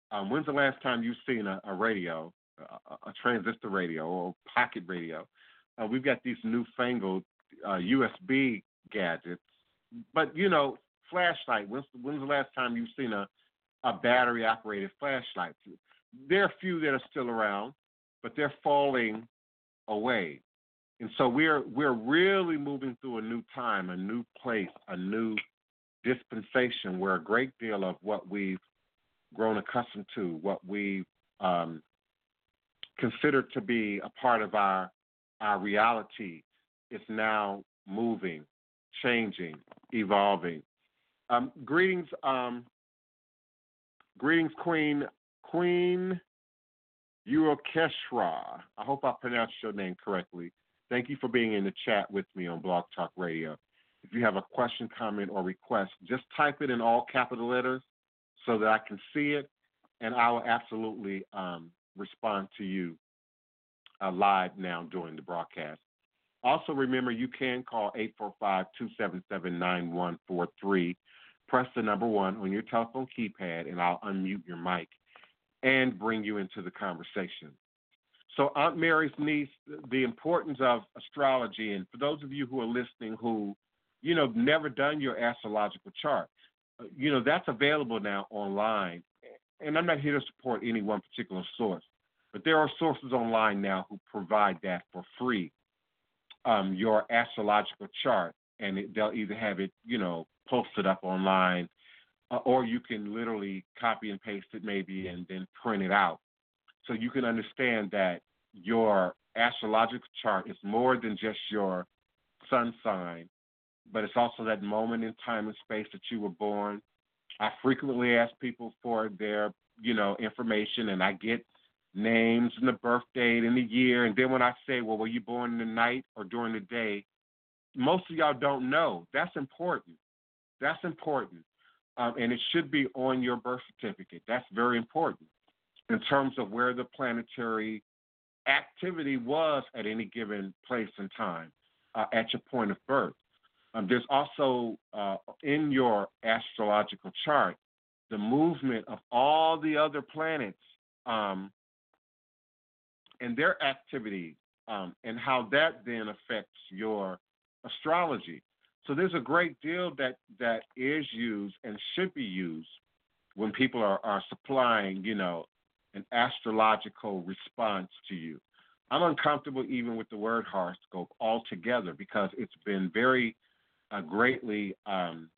B: Um, when's the last time you've seen a, a radio, a, a transistor radio or pocket radio? Uh, we've got these newfangled uh, U S B gadgets, but you know, flashlight. When's, when's the last time you've seen a, a battery-operated flashlight? There are a few that are still around, but they're falling away. And so we're we're really moving through a new time, a new place, a new dispensation where a great deal of what we've grown accustomed to, what we um, consider to be a part of our our reality, is now moving, changing, evolving. Um, greetings, um, greetings, Queen Queen Urokeshra. I hope I pronounced your name correctly. Thank you for being in the chat with me on Blog Talk Radio. If you have a question, comment, or request, just type it in all capital letters so that I can see it, and I will absolutely um, respond to you uh, live now during the broadcast. Also, remember, you can call eight four five, two seven seven, nine one four three. Press the number one on your telephone keypad, and I'll unmute your mic and bring you into the conversation. So Aunt Mary's niece, the importance of astrology, and for those of you who are listening who, you know, never done your astrological chart, you know, that's available now online. And I'm not here to support any one particular source, but there are sources online now who provide that for free, um, your astrological chart, and it, they'll either have it, you know, posted up online, uh, or you can literally copy and paste it maybe and then print it out. So you can understand that your astrological chart is more than just your sun sign, but it's also that moment in time and space that you were born. I frequently ask people for their, you know, information, and I get names and the birth date and the year. And then when I say, well, were you born in the night or during the day? Most of y'all don't know. That's important. That's important. Um, and it should be on your birth certificate. That's very important in terms of where the planetary activity was at any given place and time uh, at your point of birth. Um, there's also uh, in your astrological chart the movement of all the other planets um, and their activity um, and how that then affects your astrology. So there's a great deal that, that is used and should be used when people are, are supplying, you know, an astrological response to you. I'm uncomfortable even with the word horoscope altogether because it's been very uh, greatly, um,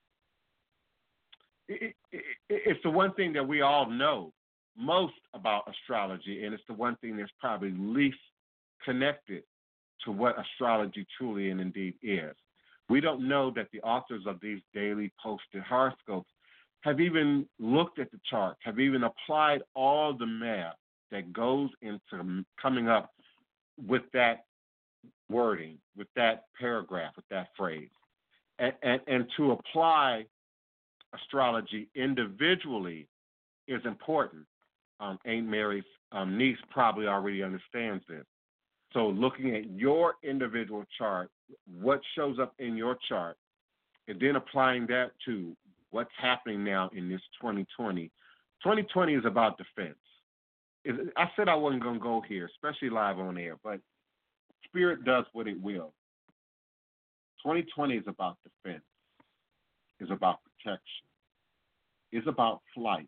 B: it, it, it's the one thing that we all know most about astrology, and it's the one thing that's probably least connected to what astrology truly and indeed is. We don't know that the authors of these daily posted horoscopes have even looked at the charts, have even applied all the math that goes into coming up with that wording, with that paragraph, with that phrase. And, and, and to apply astrology individually is important. Um, Aunt Mary's um, niece probably already understands this. So looking at your individual chart, what shows up in your chart, and then applying that to what's happening now in this twenty twenty. twenty twenty is about defense. I said I wasn't going to go here, especially live on air, but Spirit does what it will. twenty twenty is about defense. It's about protection. It's about flight.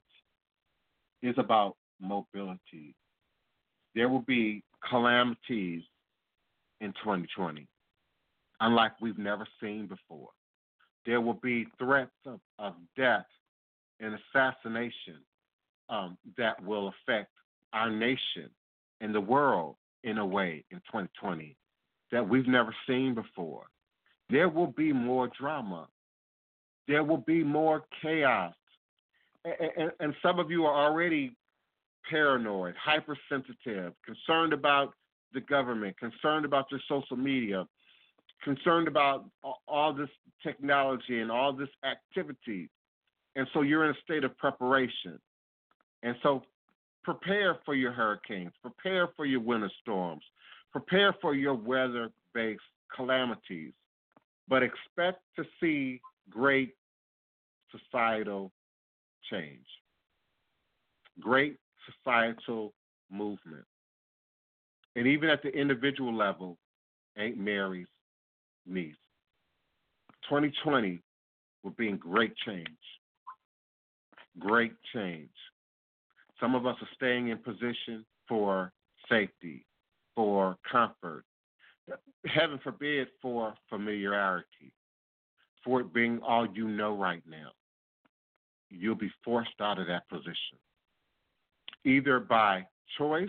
B: It's about mobility. There will be calamities in twenty twenty, unlike we've never seen before. There will be threats of, of death and assassination um, that will affect our nation and the world in a way in twenty twenty that we've never seen before. There will be more drama. There will be more chaos. And, and, and some of you are already paranoid, hypersensitive, concerned about the government, concerned about your social media, concerned about all this technology and all this activity. And so you're in a state of preparation. And so prepare for your hurricanes, prepare for your winter storms, prepare for your weather-based calamities, but expect to see great societal change. great societal movement. And even at the individual level, Aunt Mary's niece. twenty twenty will bring great change. Great change. Some of us are staying in position for safety, for comfort, heaven forbid for familiarity, for it being all you know right now. You'll be forced out of that position, either by choice,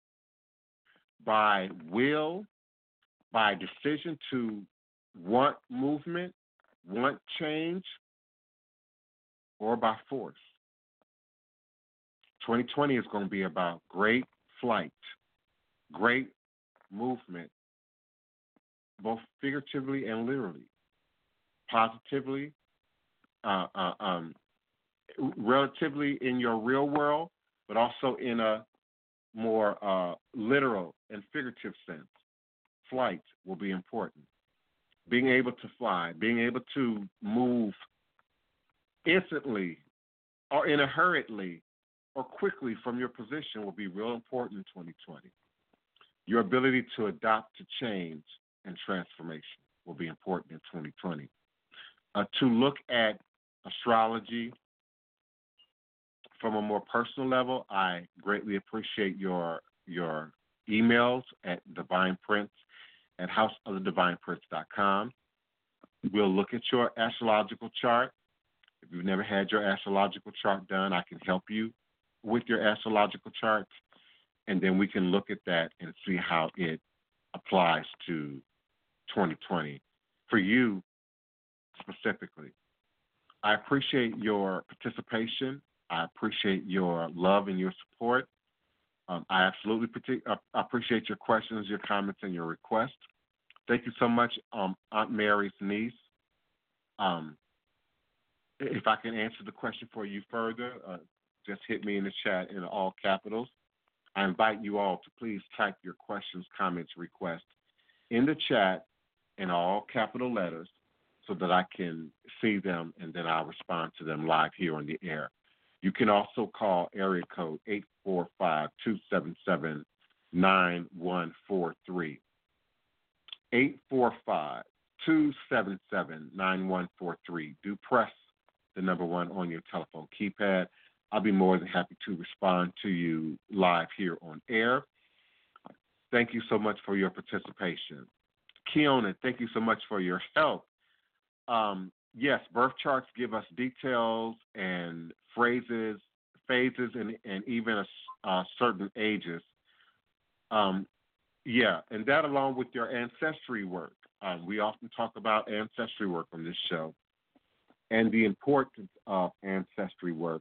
B: by will, by decision to want movement, want change, or by force. twenty twenty is going to be about great flight, great movement, both figuratively and literally, positively, uh, uh, um, relatively in your real world, but also in a more uh, literal and figurative sense. Flight will be important. Being able to fly, being able to move instantly or in a hurriedly or quickly from your position will be real important in twenty twenty. Your ability to adapt to change and transformation will be important in twenty twenty. Uh, to look at astrology from a more personal level, I greatly appreciate your your emails at Divine Prince at house of the divine prince dot com. We'll look at your astrological chart. If you've never had your astrological chart done, I can help you with your astrological charts, and then we can look at that and see how it applies to twenty twenty for you specifically. I appreciate your participation. I appreciate your love and your support. Um, I absolutely partic- uh, appreciate your questions, your comments, and your requests. Thank you so much, um, Aunt Mary's niece. Um, if I can answer the question for you further, uh, just hit me in the chat in all capitals. I invite you all to please type your questions, comments, requests in the chat in all capital letters so that I can see them and then I'll respond to them live here on the air. You can also call area code eight four five, two seven seven, nine one four three. eight four five, two seven seven, nine one four three. Do press the number one on your telephone keypad. I'll be more than happy to respond to you live here on air. Thank you so much for your participation. Keona, thank you so much for your help. Um, yes, birth charts give us details and phrases, phases, and, and even a, uh, certain ages. Um, yeah, and that along with your ancestry work. Um, we often talk about ancestry work on this show and the importance of ancestry work.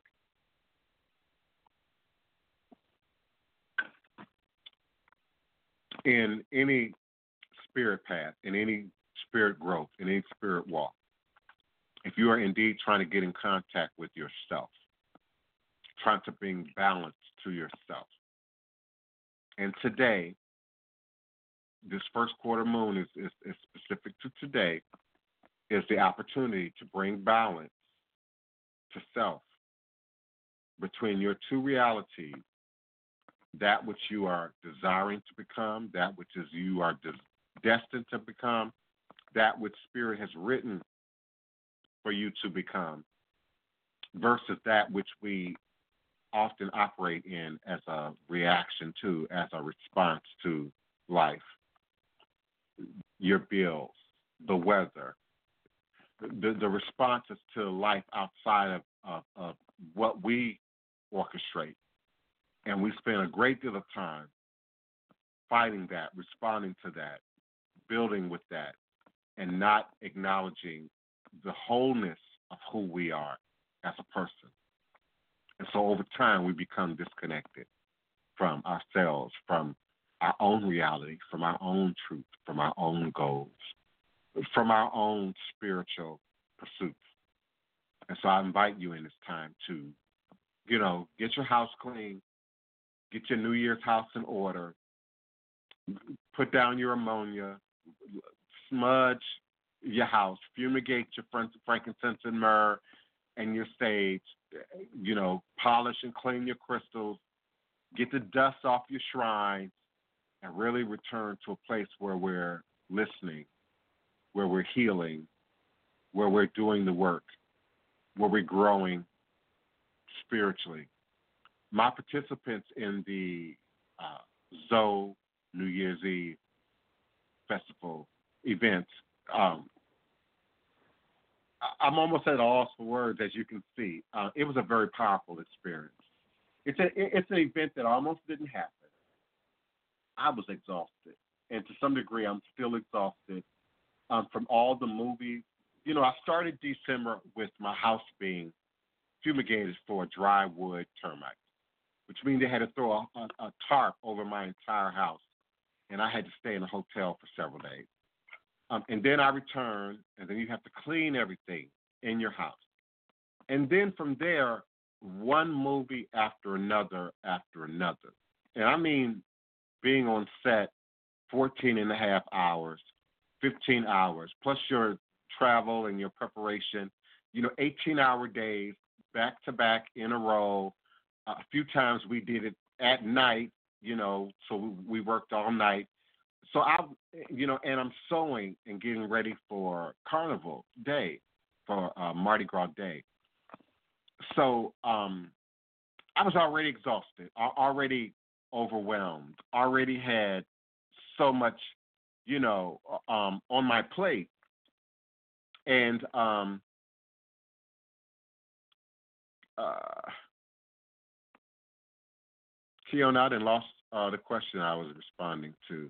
B: In any spirit path, in any spirit growth, in any spirit walk, if you are indeed trying to get in contact with yourself, trying to bring balance to yourself. And today, this first quarter moon is, is, is specific to today, is the opportunity to bring balance to self between your two realities, that which you are desiring to become, that which is you are des- destined to become, that which Spirit has written for you to become, versus that which we often operate in as a reaction to, as a response to life. Your bills, the weather, the, the responses to life outside of, of, of what we orchestrate. And we spend a great deal of time fighting that, responding to that, building with that, and not acknowledging the wholeness of who we are as a person. And so over time, we become disconnected from ourselves, from our own reality, from our own truth, from our own goals, from our own spiritual pursuits. And so I invite you in this time to, you know, get your house clean, get your New Year's house in order, put down your ammonia, smudge your house, fumigate your frankincense and myrrh and your sage, you know, polish and clean your crystals, get the dust off your shrines, and really return to a place where we're listening, where we're healing, where we're doing the work, where we're growing spiritually. My participants in the uh, Zoe New Year's Eve Festival event, um, I'm almost at a loss for words, as you can see. Uh, it was a very powerful experience. It's a it's an event that almost didn't happen. I was exhausted, and to some degree, I'm still exhausted um, from all the movies. You know, I started December with my house being fumigated for dry wood termites, which means they had to throw a, a, a tarp over my entire house, and I had to stay in a hotel for several days. Um, and then I returned, and then you have to clean everything in your house. And then from there, one movie after another after another. And I mean being on set fourteen and a half hours, fifteen hours, plus your travel and your preparation, you know, eighteen-hour days, back-to-back in a row. Uh, a few times we did it at night, you know, so we, we worked all night. So I, you know, and I'm sewing and getting ready for Carnival Day, for uh, Mardi Gras Day. So um, I was already exhausted, already overwhelmed, already had so much, you know, um, on my plate. And um, uh, Keona, I done lost uh, the question I was responding to.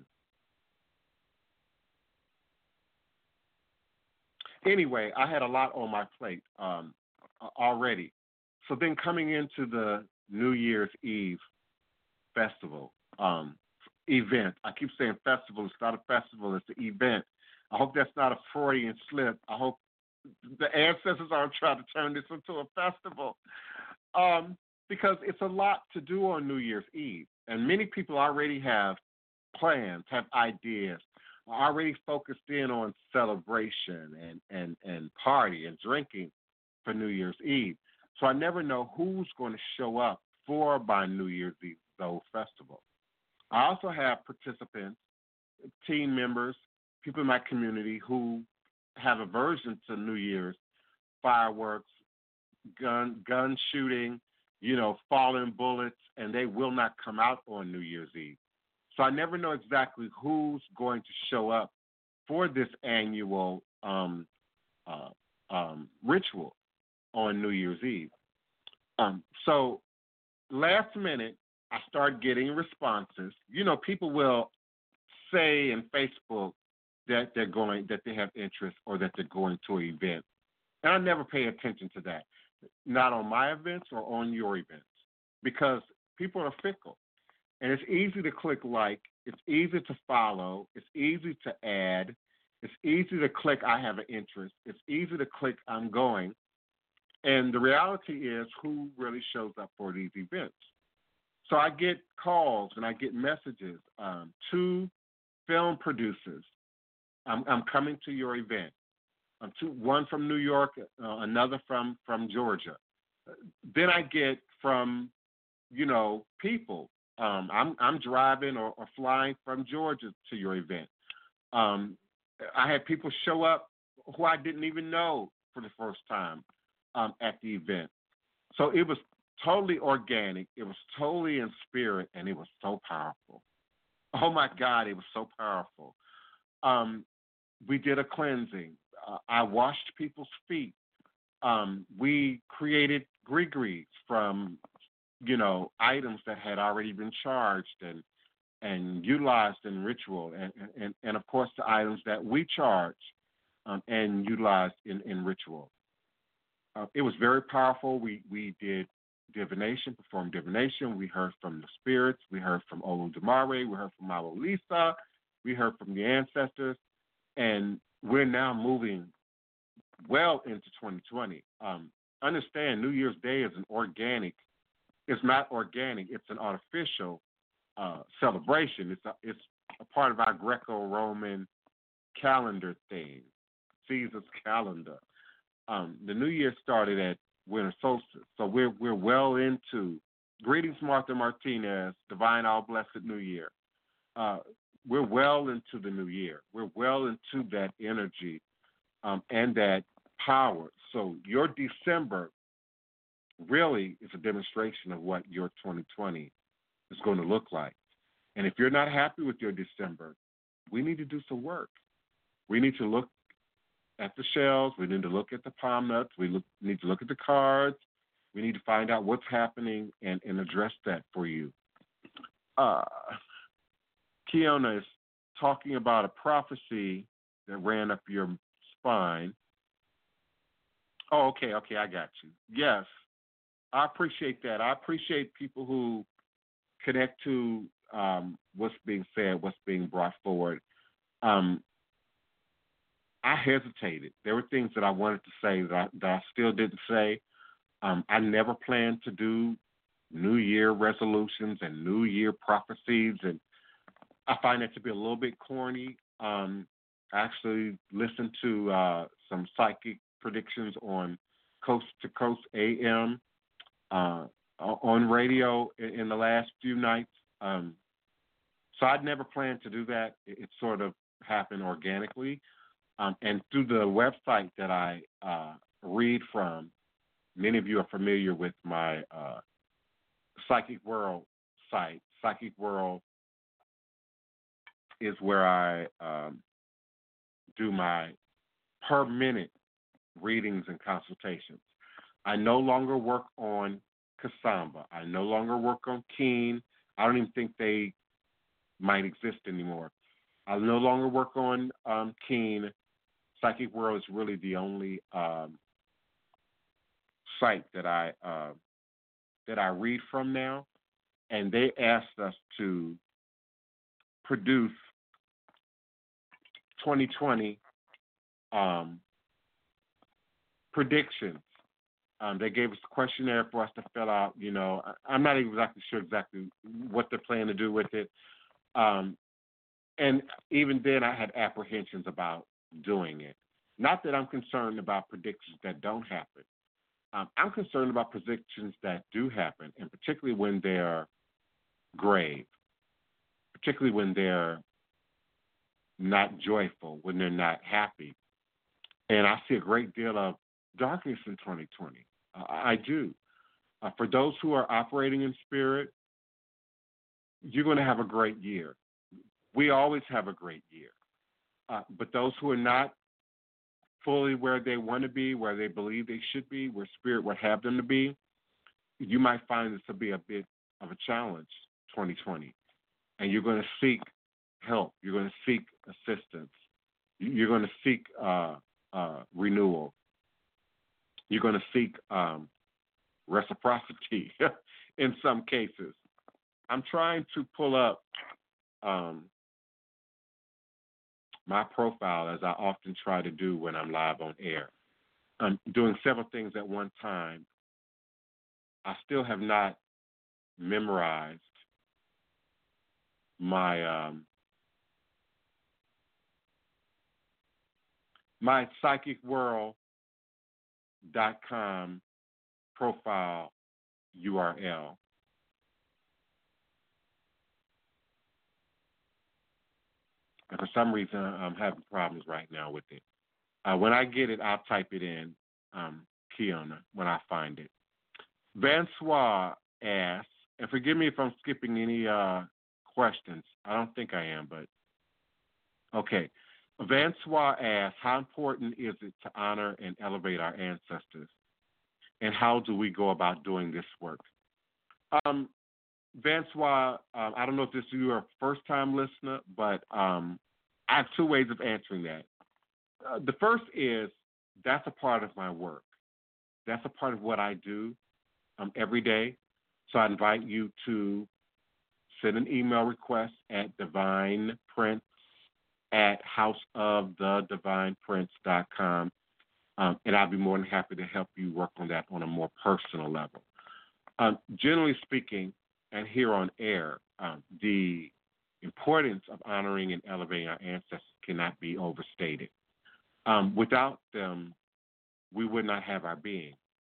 B: Anyway, I had a lot on my plate um, already. So then coming into the New Year's Eve festival um, event, I keep saying festival. It's not a festival. It's an event. I hope that's not a Freudian slip. I hope the ancestors aren't trying to turn this into a festival um, because it's a lot to do on New Year's Eve. And many people already have plans, have ideas, are already focused in on celebration and, and, and party and drinking for New Year's Eve. So I never know who's going to show up for my New Year's Eve Zoe Festival. I also have participants, team members, people in my community who have aversion to New Year's fireworks, gun gun shooting, you know, falling bullets, and they will not come out on New Year's Eve. So I never know exactly who's going to show up for this annual um, uh, um, ritual on New Year's Eve. Um, so last minute, I start getting responses. You know, people will say in Facebook that they're going, that they have interest or that they're going to an event. And I never pay attention to that, not on my events or on your events, because people are fickle. And it's easy to click like, it's easy to follow, it's easy to add, it's easy to click I have an interest, it's easy to click I'm going. And the reality is who really shows up for these events. So I get calls and I get messages, um, two film producers, I'm, I'm coming to your event. Um, two, one from New York, uh, another from, from Georgia. Then I get from, you know, people. Um, I'm I'm driving or, or flying from Georgia to your event. Um, I had people show up who I didn't even know for the first time um, at the event. So it was totally organic. It was totally in spirit, and it was so powerful. Oh, my God, it was so powerful. Um, we did a cleansing. Uh, I washed people's feet. Um, we created gree-grees from you know, items that had already been charged and and utilized in ritual, and, and, and of course the items that we charge um, and utilized in, in ritual. Uh, it was very powerful. We we did divination, performed divination. We heard from the spirits. We heard from Oludumare. We heard from Malu Lisa. We heard from the ancestors. And we're now moving well into twenty twenty. Um, understand New Year's Day is an organic It's not organic. It's an artificial uh, celebration. It's a, it's a part of our Greco-Roman calendar thing, Caesar's calendar. Um, the New Year started at winter solstice. So we're we're well into. Greetings, Martha Martinez. Divine All Blessed New Year. Uh, we're well into the new year. We're well into that energy um, and that power. So your December really is a demonstration of what your twenty twenty is going to look like. And if you're not happy with your December, we need to do some work. We need to look at the shelves. We need to look at the palm nuts. We look, need to look at the cards. We need to find out what's happening and, and address that for you. Uh, Kiona is talking about a prophecy that ran up your spine. Oh, okay, okay, I got you. Yes, I appreciate that. I appreciate people who connect to um, what's being said, what's being brought forward. Um, I hesitated. There were things that I wanted to say that I, that I still didn't say. Um, I never planned to do New Year resolutions and New Year prophecies, and I find that to be a little bit corny. Um, I actually listened to uh, some psychic predictions on Coast to Coast A M uh, on radio in, in the last few nights. Um, so I'd never planned to do that. It, it sort of happened organically. Um, and through the website that I uh, read from, many of you are familiar with my uh, Psychic World site. Psychic World is where I um, do my per minute readings and consultations. I no longer work on Cassandra. I no longer work on Keen. I don't even think they might exist anymore. I no longer work on um, Keen. Psychic World is really the only um, site that I uh, that I read from now, and they asked us to produce twenty twenty um, predictions. Um, they gave us a questionnaire for us to fill out. You know, I'm not exactly sure exactly what they're planning to do with it, um, and even then, I had apprehensions about doing it. Not that I'm concerned about predictions that don't happen. Um, I'm concerned about predictions that do happen, and particularly when they're grave, particularly when they're not joyful, when they're not happy. And I see a great deal of darkness in twenty twenty. Uh, I do. Uh, for those who are operating in spirit, you're going to have a great year. We always have a great year. Uh, but those who are not fully where they want to be, where they believe they should be, where spirit would have them to be, you might find this to be a bit of a challenge, twenty twenty. And you're going to seek help. You're going to seek assistance. You're going to seek uh, uh, renewal. You're going to seek um, reciprocity in some cases. I'm trying to pull up um, my profile, as I often try to do when I'm live on air. I'm doing several things at one time. I still have not memorized my um, my psychic world dot com profile U R L. And for some reason, I'm having problems right now with it. Uh, when I get it, I'll type it in, um, Kiona, when I find it. Vansois asks, and forgive me if I'm skipping any uh, questions. I don't think I am, but okay. Vansois asks, how important is it to honor and elevate our ancestors? And how do we go about doing this work? Um, Vansois, um, I don't know if this is your first-time listener, but um, I have two ways of answering that. Uh, the first is that's a part of my work. That's a part of what I do um, every day. So I invite you to send an email request at Divine Prince at houseofthedivine.prince dot com, um, and I'll be more than happy to help you work on that on a more personal level. Um, generally speaking, and here on air, um, the importance of honoring and elevating our ancestors cannot be overstated. Um, without them, we would not have our being.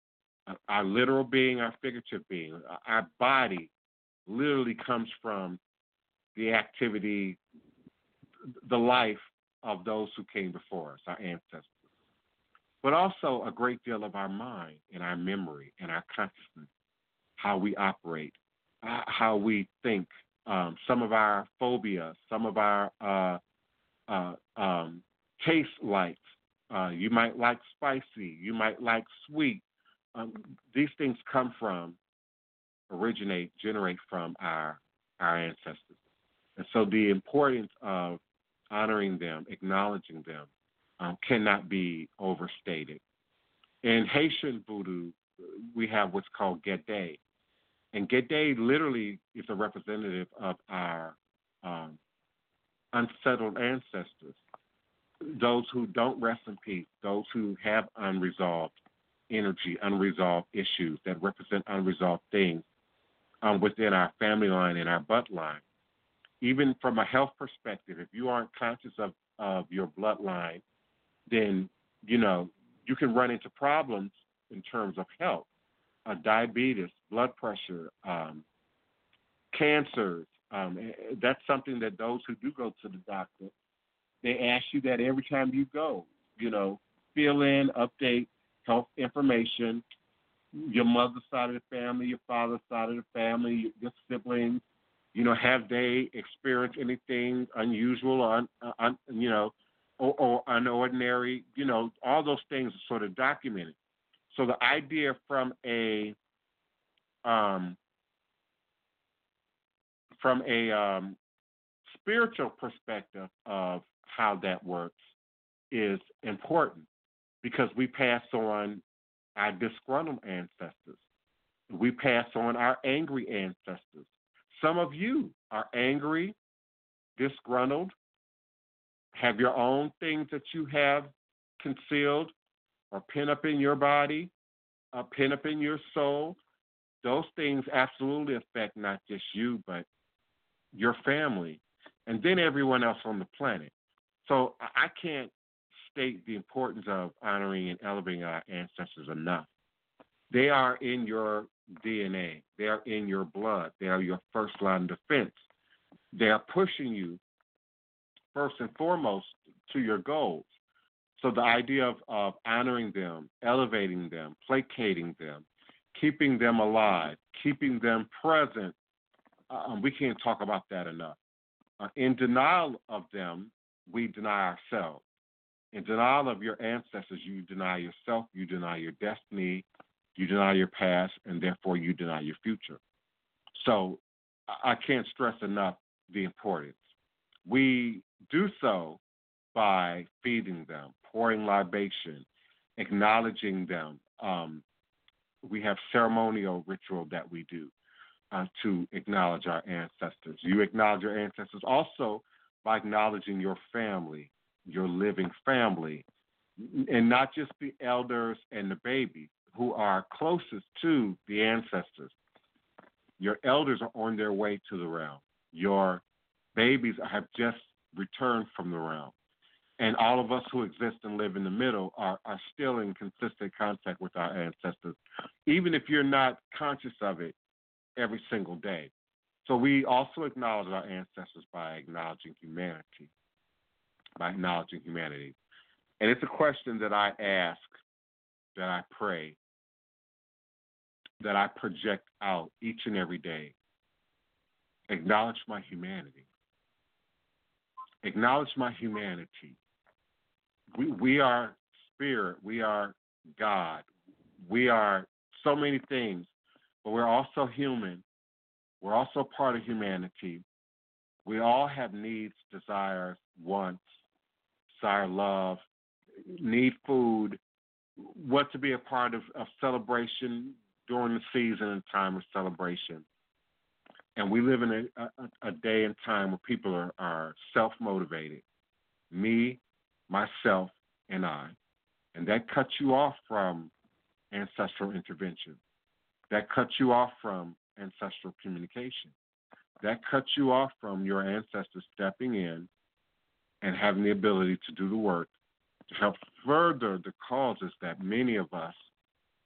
B: our literal being, our figurative being. Our body literally comes from the activity, the life of those who came before us, our ancestors. But also a great deal of our mind and our memory and our consciousness, how we operate, uh, how we think, um, some of our phobia, some of our uh, uh, um, taste likes. Uh, you might like spicy, you might like sweet. Um, these things come from, originate, generate from our our ancestors. And so the importance of honoring them, acknowledging them, um, cannot be overstated. In Haitian voodoo, we have what's called Gede. And Gede literally is a representative of our um, unsettled ancestors, those who don't rest in peace, those who have unresolved energy, unresolved issues that represent unresolved things um, within our family line and our bloodline. Even from a health perspective, if you aren't conscious of, of your bloodline, then, you know, you can run into problems in terms of health, uh, diabetes, blood pressure, um, cancers. Um, that's something that those who do go to the doctor, they ask you that every time you go, you know, fill in, update health information, your mother's side of the family, your father's side of the family, your siblings, you know, have they experienced anything unusual or, un, uh, un, you know, or, or unordinary, you know, all those things are sort of documented. So the idea from a um, from a um, spiritual perspective of how that works is important because we pass on our disgruntled ancestors. We pass on our angry ancestors. Some of you are angry, disgruntled, have your own things that you have concealed or pin up in your body, or pin up in your soul. Those things absolutely affect not just you, but your family, and then everyone else on the planet. So I can't state the importance of honoring and elevating our ancestors enough. They are in your D N A. They are in your blood. They are your first line of defense. They are pushing you first and foremost to your goals. So the idea of, of honoring them, elevating them, placating them, keeping them alive, keeping them present, uh, we can't talk about that enough. Uh, in denial of them, we deny ourselves. In denial of your ancestors, you deny yourself, you deny your destiny, you deny your past, and therefore you deny your future. So I can't stress enough the importance. We do so by feeding them, pouring libation, acknowledging them. Um, we have ceremonial ritual that we do uh, to acknowledge our ancestors. You acknowledge your ancestors also by acknowledging your family, your living family, and not just the elders and the babies who are closest to the ancestors. Your elders are on their way to the realm. Your babies have just returned from the realm. And all of us who exist and live in the middle are, are still in consistent contact with our ancestors, even if you're not conscious of it every single day. So we also acknowledge our ancestors by acknowledging humanity, by acknowledging humanity. And it's a question that I ask, that I pray, that I project out each and every day. Acknowledge my humanity. Acknowledge my humanity. We we are spirit. We are God. We are so many things, but we're also human. We're also part of humanity. We all have needs, desires, wants, desire love, need food, want to be a part of, of celebration during the season and time of celebration. And we live in a, a, a day and time where people are, are self-motivated. Me, myself, and I. And that cuts you off from ancestral intervention. That cuts you off from ancestral communication. That cuts you off from your ancestors stepping in and having the ability to do the work to help further the causes that many of us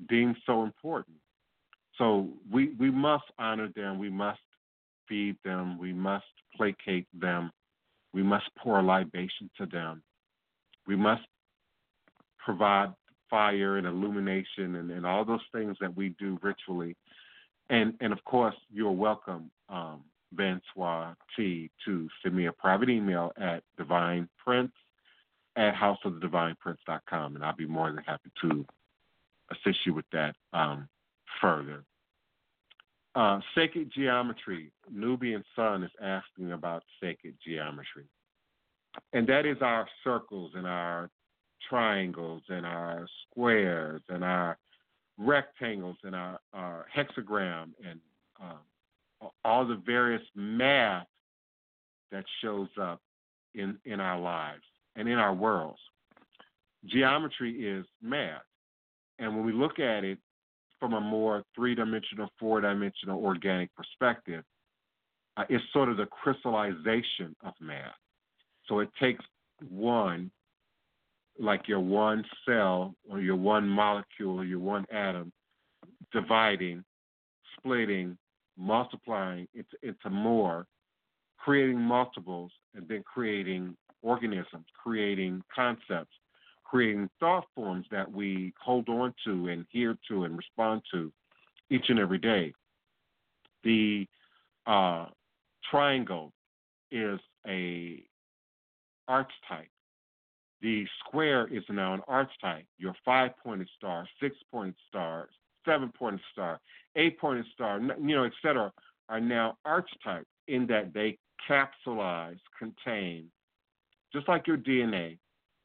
B: deemed so important. So we, we must honor them. We must feed them. We must placate them. We must pour libation to them. We must provide fire and illumination and, and all those things that we do ritually. And, and of course, you're welcome, um, Vansoir T, to send me a private email at Divine Prince at house of the divine prince dot com, and I'll be more than happy to assist you with that um, further. Uh, sacred geometry. Nubian Sun is asking about sacred geometry. And that is our circles and our triangles and our squares and our rectangles and our, our hexagram and um, all the various math that shows up in, in our lives and in our worlds. Geometry is math. And when we look at it from a more three-dimensional, four-dimensional organic perspective, uh, it's sort of the crystallization of math. So it takes one, like your one cell or your one molecule or your one atom, dividing, splitting, multiplying into, into more, creating multiples, and then creating organisms, creating concepts, creating thought forms that we hold on to and hear to and respond to each and every day. The uh, triangle is a archetype. The square is now an archetype. Your five-pointed star, six-pointed star, seven-pointed star, eight-pointed star, you know, et cetera, are now archetypes in that they capsulize, contain, just like your D N A,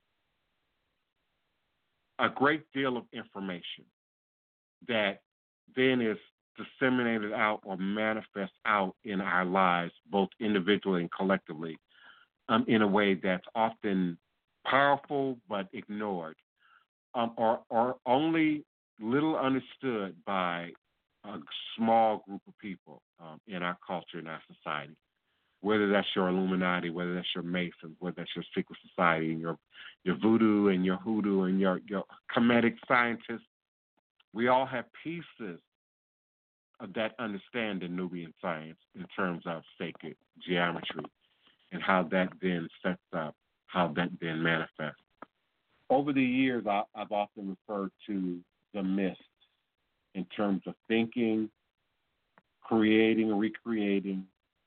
B: a great deal of information that then is disseminated out or manifests out in our lives, both individually and collectively, um, in a way that's often powerful but ignored, um, or, or only little understood by a small group of people um, in our culture, in our society. Whether that's your Illuminati, whether that's your Masons, whether that's your secret society, and your your voodoo and your hoodoo and your, your Kemetic scientists, we all have pieces of that understand in Nubian science in terms of sacred geometry and how that then sets up, how that then manifests. Over the years, I, I've often referred to the mist in terms of thinking, creating, recreating,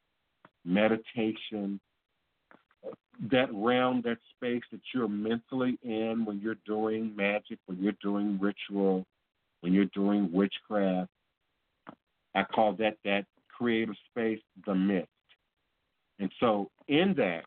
B: meditation, that realm, that space that you're mentally in when you're doing magic, when you're doing ritual, when you're doing witchcraft. I call that that creative space the mist. And so in that,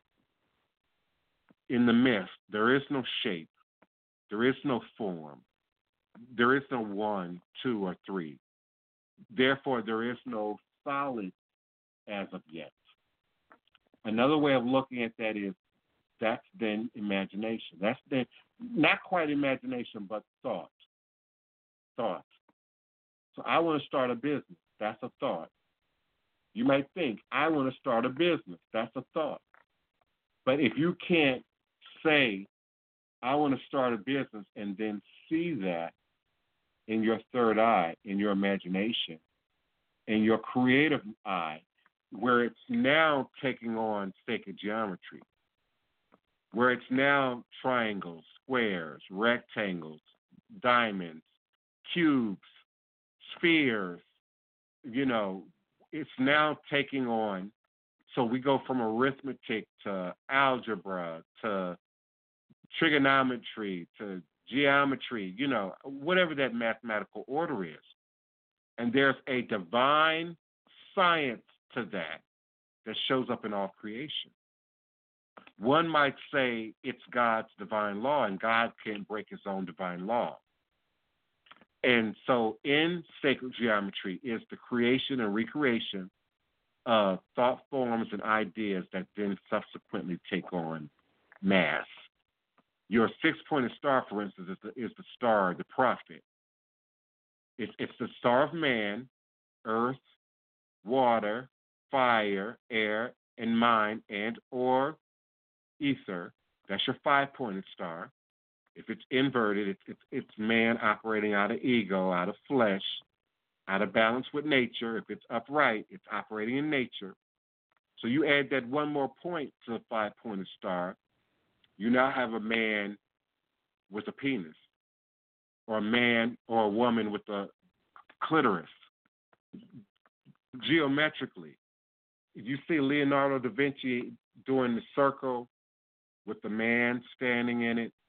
B: in the mist, there is no shape, there is no form, there is no one, two, or three. Therefore, there is no solid as of yet. Another way of looking at that is that's then imagination. That's then not quite imagination, but thought. Thought. So I want to start a business. That's a thought. You might think, I want to start a business. That's a thought. But if you can't say, I want to start a business and then see that in your third eye, in your imagination, in your creative eye, where it's now taking on sacred geometry, where it's now triangles, squares, rectangles, diamonds, cubes, spheres, you know, it's now taking on, so we go from arithmetic to algebra to trigonometry to geometry, you know, whatever that mathematical order is. And there's a divine science to that that shows up in all creation. One might say it's God's divine law, and God can't break his own divine law. And so in sacred geometry is the creation and recreation of thought forms and ideas that then subsequently take on mass. Your six-pointed star, for instance, is the, is the star, the prophet. It's, it's the star of man, earth, water, fire, air, and mind, and or ether. That's your five-pointed star. If it's inverted, it's, it's, it's man operating out of ego, out of flesh, out of balance with nature. If it's upright, it's operating in nature. So you add that one more point to the five-pointed star, you now have a man with a penis, or a man or a woman with a clitoris. Geometrically, you see Leonardo da Vinci doing the circle with the man standing in it.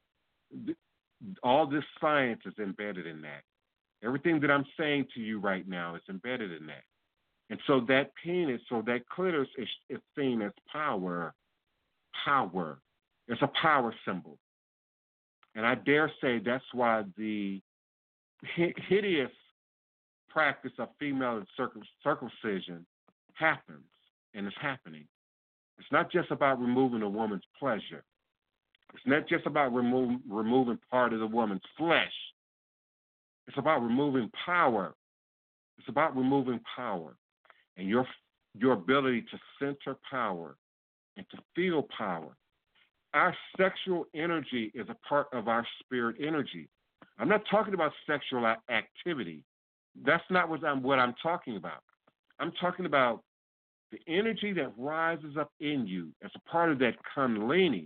B: All this science is embedded in that. Everything that I'm saying to you right now is embedded in that. And so that penis, so that clitoris is, is seen as power. Power. It's a power symbol. And I dare say that's why the hideous practice of female circumcision happens and is happening. It's not just about removing a woman's pleasure. It's not just about remove, removing part of the woman's flesh. It's about removing power. It's about removing power and your your ability to center power and to feel power. Our sexual energy is a part of our spirit energy. I'm not talking about sexual activity. That's not what I'm, what I'm talking about. I'm talking about the energy that rises up in you as a part of that kundalini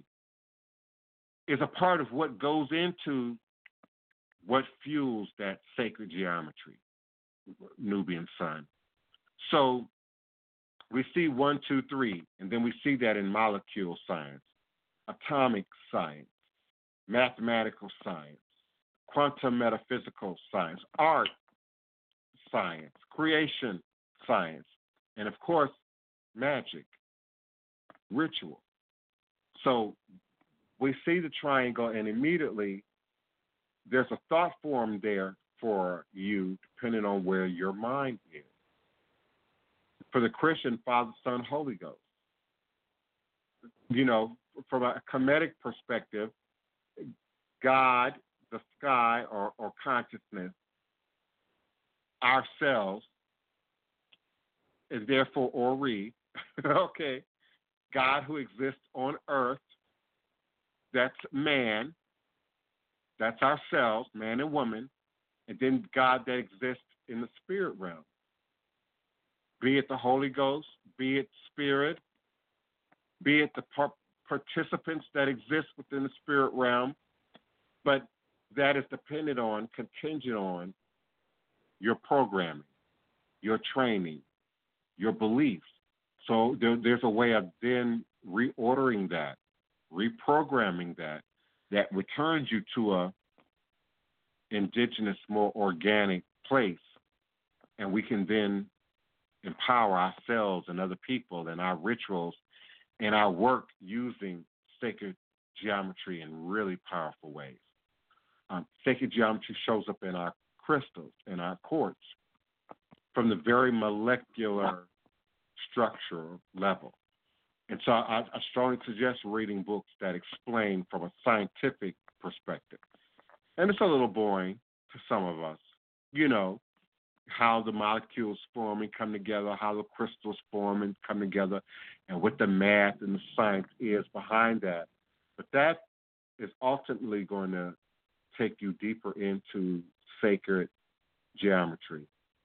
B: is a part of what goes into what fuels that sacred geometry, Nubian sun. So we see one, two, three, and then we see that in molecule science, atomic science, mathematical science, quantum metaphysical science, art science, creation science, and of course, magic, ritual. So we see the triangle, and immediately there's a thought form there for you, depending on where your mind is. For the Christian, Father, Son, Holy Ghost. You know, from a Kemetic perspective, God, the sky, or, or consciousness, ourselves, is therefore Ori. Okay. God who exists on earth, that's man, that's ourselves, man and woman, and then God that exists in the spirit realm. Be it the Holy Ghost, be it spirit, be it the par- participants that exist within the spirit realm, but that is dependent on, contingent on your programming, your training, your beliefs. So there, there's a way of then reordering that, reprogramming that, that returns you to a indigenous, more organic place, and we can then empower ourselves and other people and our rituals and our work using sacred geometry in really powerful ways. Um, sacred geometry shows up in our crystals, in our quartz, from the very molecular structural level. And so I, I strongly suggest reading books that explain from a scientific perspective. And it's a little boring to some of us, you know, how the molecules form and come together, how the crystals form and come together, and what the math and the science is behind that. But that is ultimately going to take you deeper into sacred geometry.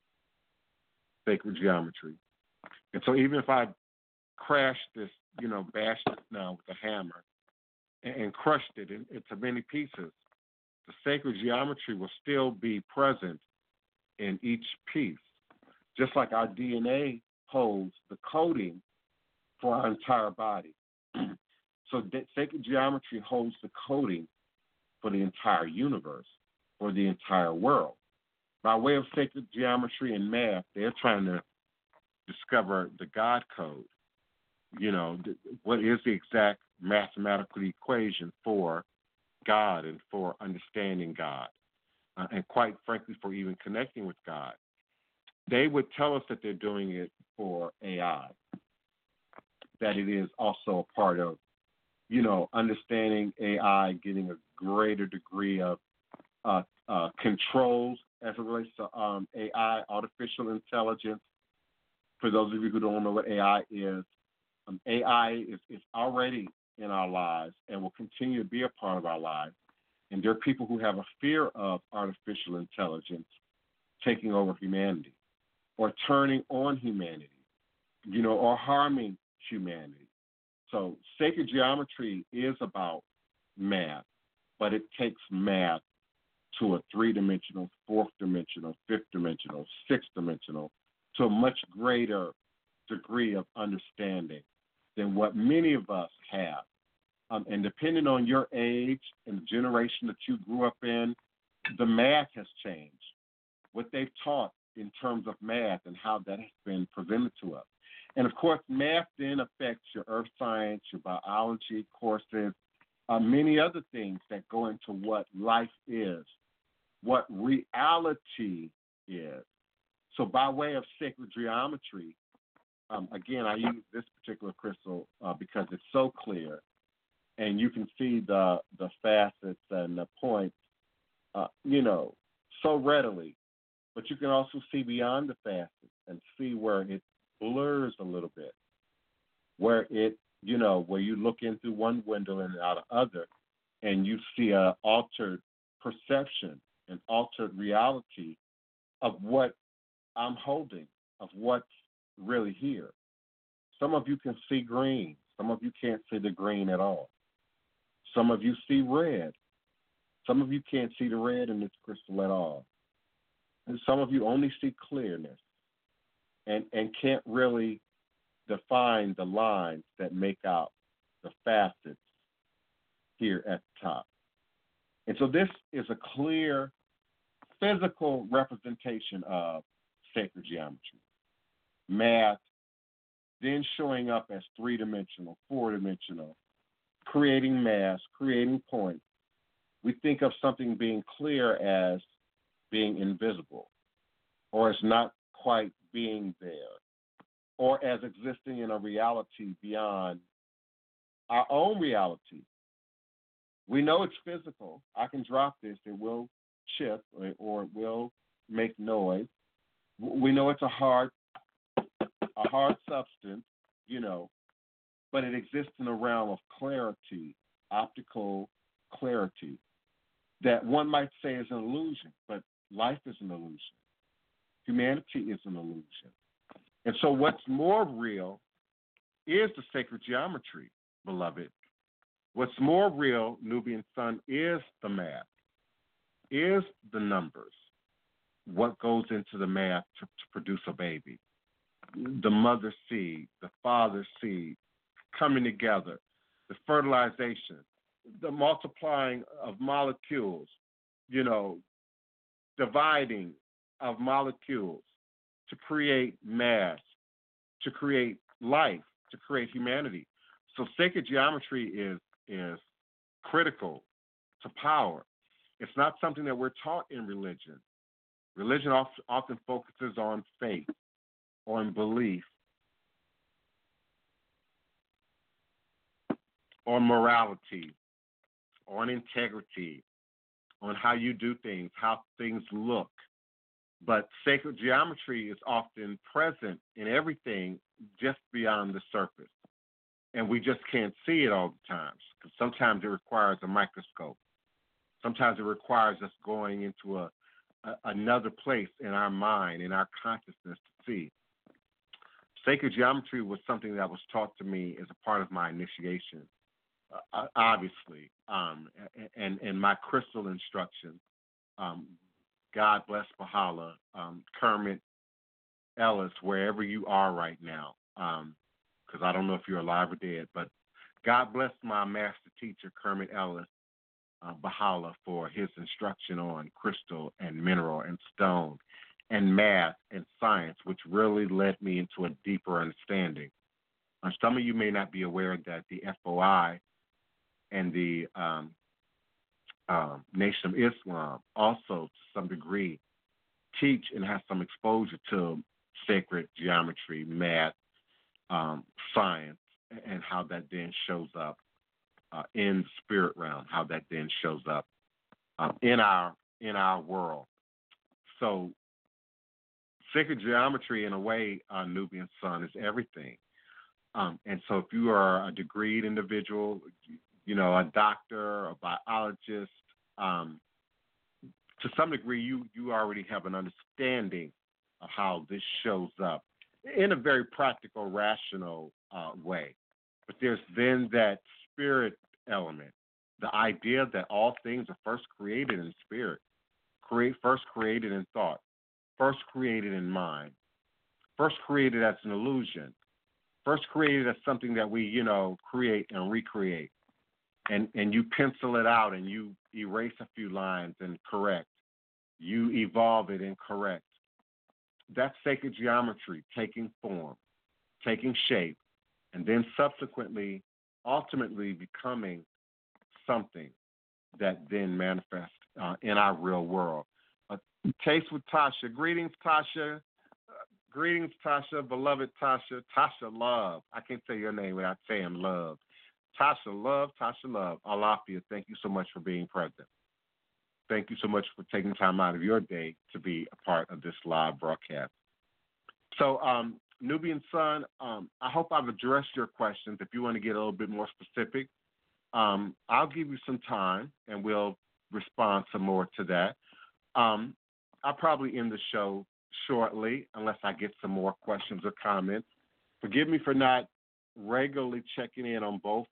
B: Sacred geometry. And so even if I crash this, you know, bashed it now with a hammer and, and crushed it in, into many pieces, the sacred geometry will still be present in each piece. Just like our D N A holds the coding for our entire body. So that sacred geometry holds the coding for the entire universe, for the entire world. By way of sacred geometry and math, they're trying to discover the God code. You know, what is the exact mathematical equation for God and for understanding God, uh, and quite frankly, for even connecting with God. They would tell us that they're doing it for A I, that it is also a part of, you know, understanding A I, getting a greater degree of uh, uh, controls as it relates to um, A I, artificial intelligence. For those of you who don't know what A I is, um, A I is, is already in our lives and will continue to be a part of our lives. And there are people who have a fear of artificial intelligence taking over humanity or turning on humanity, you know, or harming humanity. So sacred geometry is about math, but it takes math to a three-dimensional, fourth-dimensional, fifth-dimensional, sixth-dimensional, to a much greater degree of understanding than what many of us have. Um, and depending on your age and the generation that you grew up in, the math has changed. What they've taught in terms of math and how that has been presented to us. And of course, math then affects your earth science, your biology courses, uh, many other things that go into what life is, what reality is. So by way of sacred geometry, um, again, I use this particular crystal uh, because it's so clear, and you can see the the facets and the points, uh, you know, so readily. But you can also see beyond the facets and see where it blurs a little bit, where it, you know, where you look in through one window and out of other, and you see a altered perception, an altered reality of what I'm holding, of what's really here. Some of you can see green. Some of you can't see the green at all. Some of you see red. Some of you can't see the red in this crystal at all. And some of you only see clearness and, and can't really define the lines that make out the facets here at the top. And so this is a clear physical representation of sacred geometry. Math then showing up as three-dimensional, four-dimensional, creating mass, creating points. We think of something being clear as being invisible, or as not quite being there, or as existing in a reality beyond our own reality. We know it's physical. I can drop this, it will chip, or, or it will make noise. We know it's a hard, a hard substance, you know, but it exists in a realm of clarity, optical clarity, that one might say is an illusion, but life is an illusion. Humanity is an illusion. And so what's more real is the sacred geometry, beloved. What's more real, Nubian Sun, is the math, is the numbers, what goes into the math to, to produce a baby, the mother seed, the father seed, coming together, the fertilization, the multiplying of molecules, you know, dividing of molecules to create mass, to create life, to create humanity. So sacred geometry is is critical to power. It's not something that we're taught in religion. Religion often focuses on faith, on belief, on morality, on integrity, on how you do things, how things look. But sacred geometry is often present in everything just beyond the surface. And we just can't see it all the time, because sometimes it requires a microscope. Sometimes it requires us going into a, a another place in our mind, in our consciousness to see. Sacred geometry was something that was taught to me as a part of my initiation, uh, obviously, um, and, and my crystal instruction. Um, God bless Bahala, um, Kermit Ellis, wherever you are right now, because um, I don't know if you're alive or dead, but God bless my master teacher, Kermit Ellis, uh, Bahala, for his instruction on crystal and mineral and stone and math and science, which really led me into a deeper understanding. Uh, some of you may not be aware that the F O I and the um, um, Nation of Islam also, to some degree, teach and have some exposure to sacred geometry, math, um, science, and how that then shows up uh, in the spirit realm, how that then shows up um, in our in our world. So sacred geometry, in a way, uh, Nubian Sun, is everything. Um, and so if you are a degreed individual, you know, a doctor, a biologist, um, to some degree, you, you already have an understanding of how this shows up in a very practical, rational uh, way. But there's then that spirit element, the idea that all things are first created in spirit, create first created in thought, first created in mind, first created as an illusion, first created as something that we, you know, create and recreate. And, and you pencil it out and you erase a few lines and correct. You evolve it and correct. That's sacred geometry taking form, taking shape, and then subsequently, ultimately becoming something that then manifests uh, in our real world. A taste with Tasha. Greetings, Tasha. Uh, greetings, Tasha, beloved Tasha. Tasha Love. I can't say your name without saying love. Tasha Love, Tasha Love. Alafia, thank you so much for being present. Thank you so much for taking time out of your day to be a part of this live broadcast. So, um, Nubian Sun, um, I hope I've addressed your questions. If you want to get a little bit more specific, um, I'll give you some time and we'll respond some more to that. Um, I'll probably end the show shortly unless I get some more questions or comments. Forgive me for not regularly checking in on both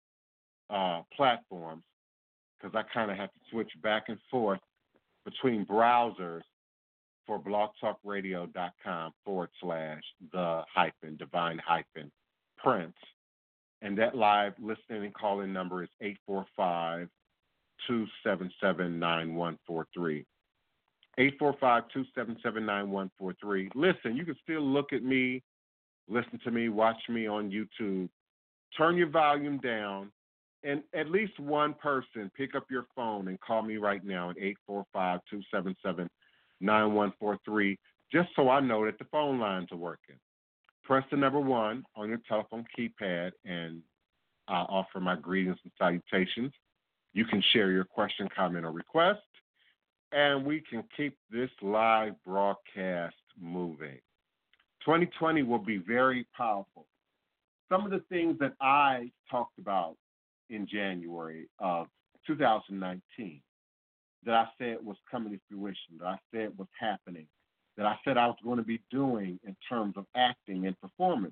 B: uh, platforms because I kind of have to switch back and forth between browsers for blogtalkradio.com forward slash the hyphen, divine hyphen, Prince. And that live listening and calling number is eight four five, two seven seven, nine one four three. eight four five, two seven seven, nine one four three. Listen, you can still look at me, listen to me, watch me on YouTube. Turn your volume down, and at least one person pick up your phone and call me right now at eight four five, two seven seven, nine one four three, just so I know that the phone lines are working. Press the number one on your telephone keypad, and I'll offer my greetings and salutations. You can share your question, comment, or request, and we can keep this live broadcast moving. twenty twenty will be very powerful. Some of the things that I talked about in January of two thousand nineteen that I said was coming to fruition, that I said was happening, that I said I was going to be doing in terms of acting and performance.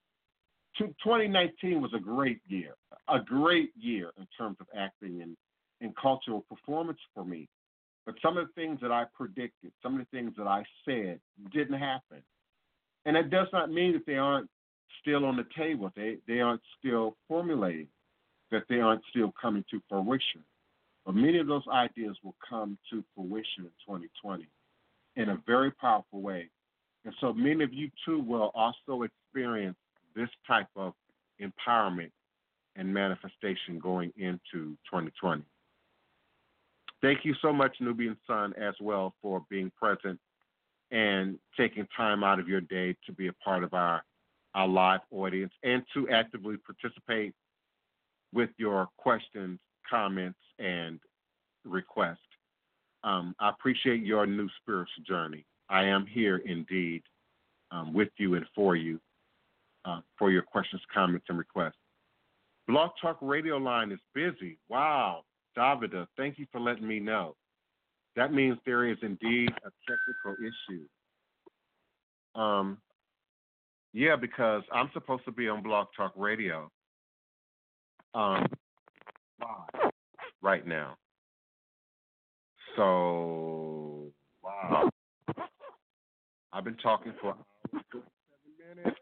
B: twenty nineteen was a great year, a great year in terms of acting and, and cultural performance for me. But some of the things that I predicted, some of the things that I said didn't happen. And that does not mean that they aren't still on the table, they, they aren't still formulating, that they aren't still coming to fruition. But many of those ideas will come to fruition in twenty twenty in a very powerful way. And so many of you, too, will also experience this type of empowerment and manifestation going into twenty twenty. Thank you so much, Nubian Sun, as well, for being present and taking time out of your day to be a part of our, our live audience and to actively participate with your questions, comments, and requests. Um, I appreciate your new spiritual journey. I am here indeed um, with you and for you uh, for your questions, comments, and requests. Blog Talk Radio line is busy. Wow. Davida, thank you for letting me know. That means there is indeed a technical issue. Um, yeah, because I'm supposed to be on Blog Talk Radio um, right now. So, wow. I've been talking for seven minutes.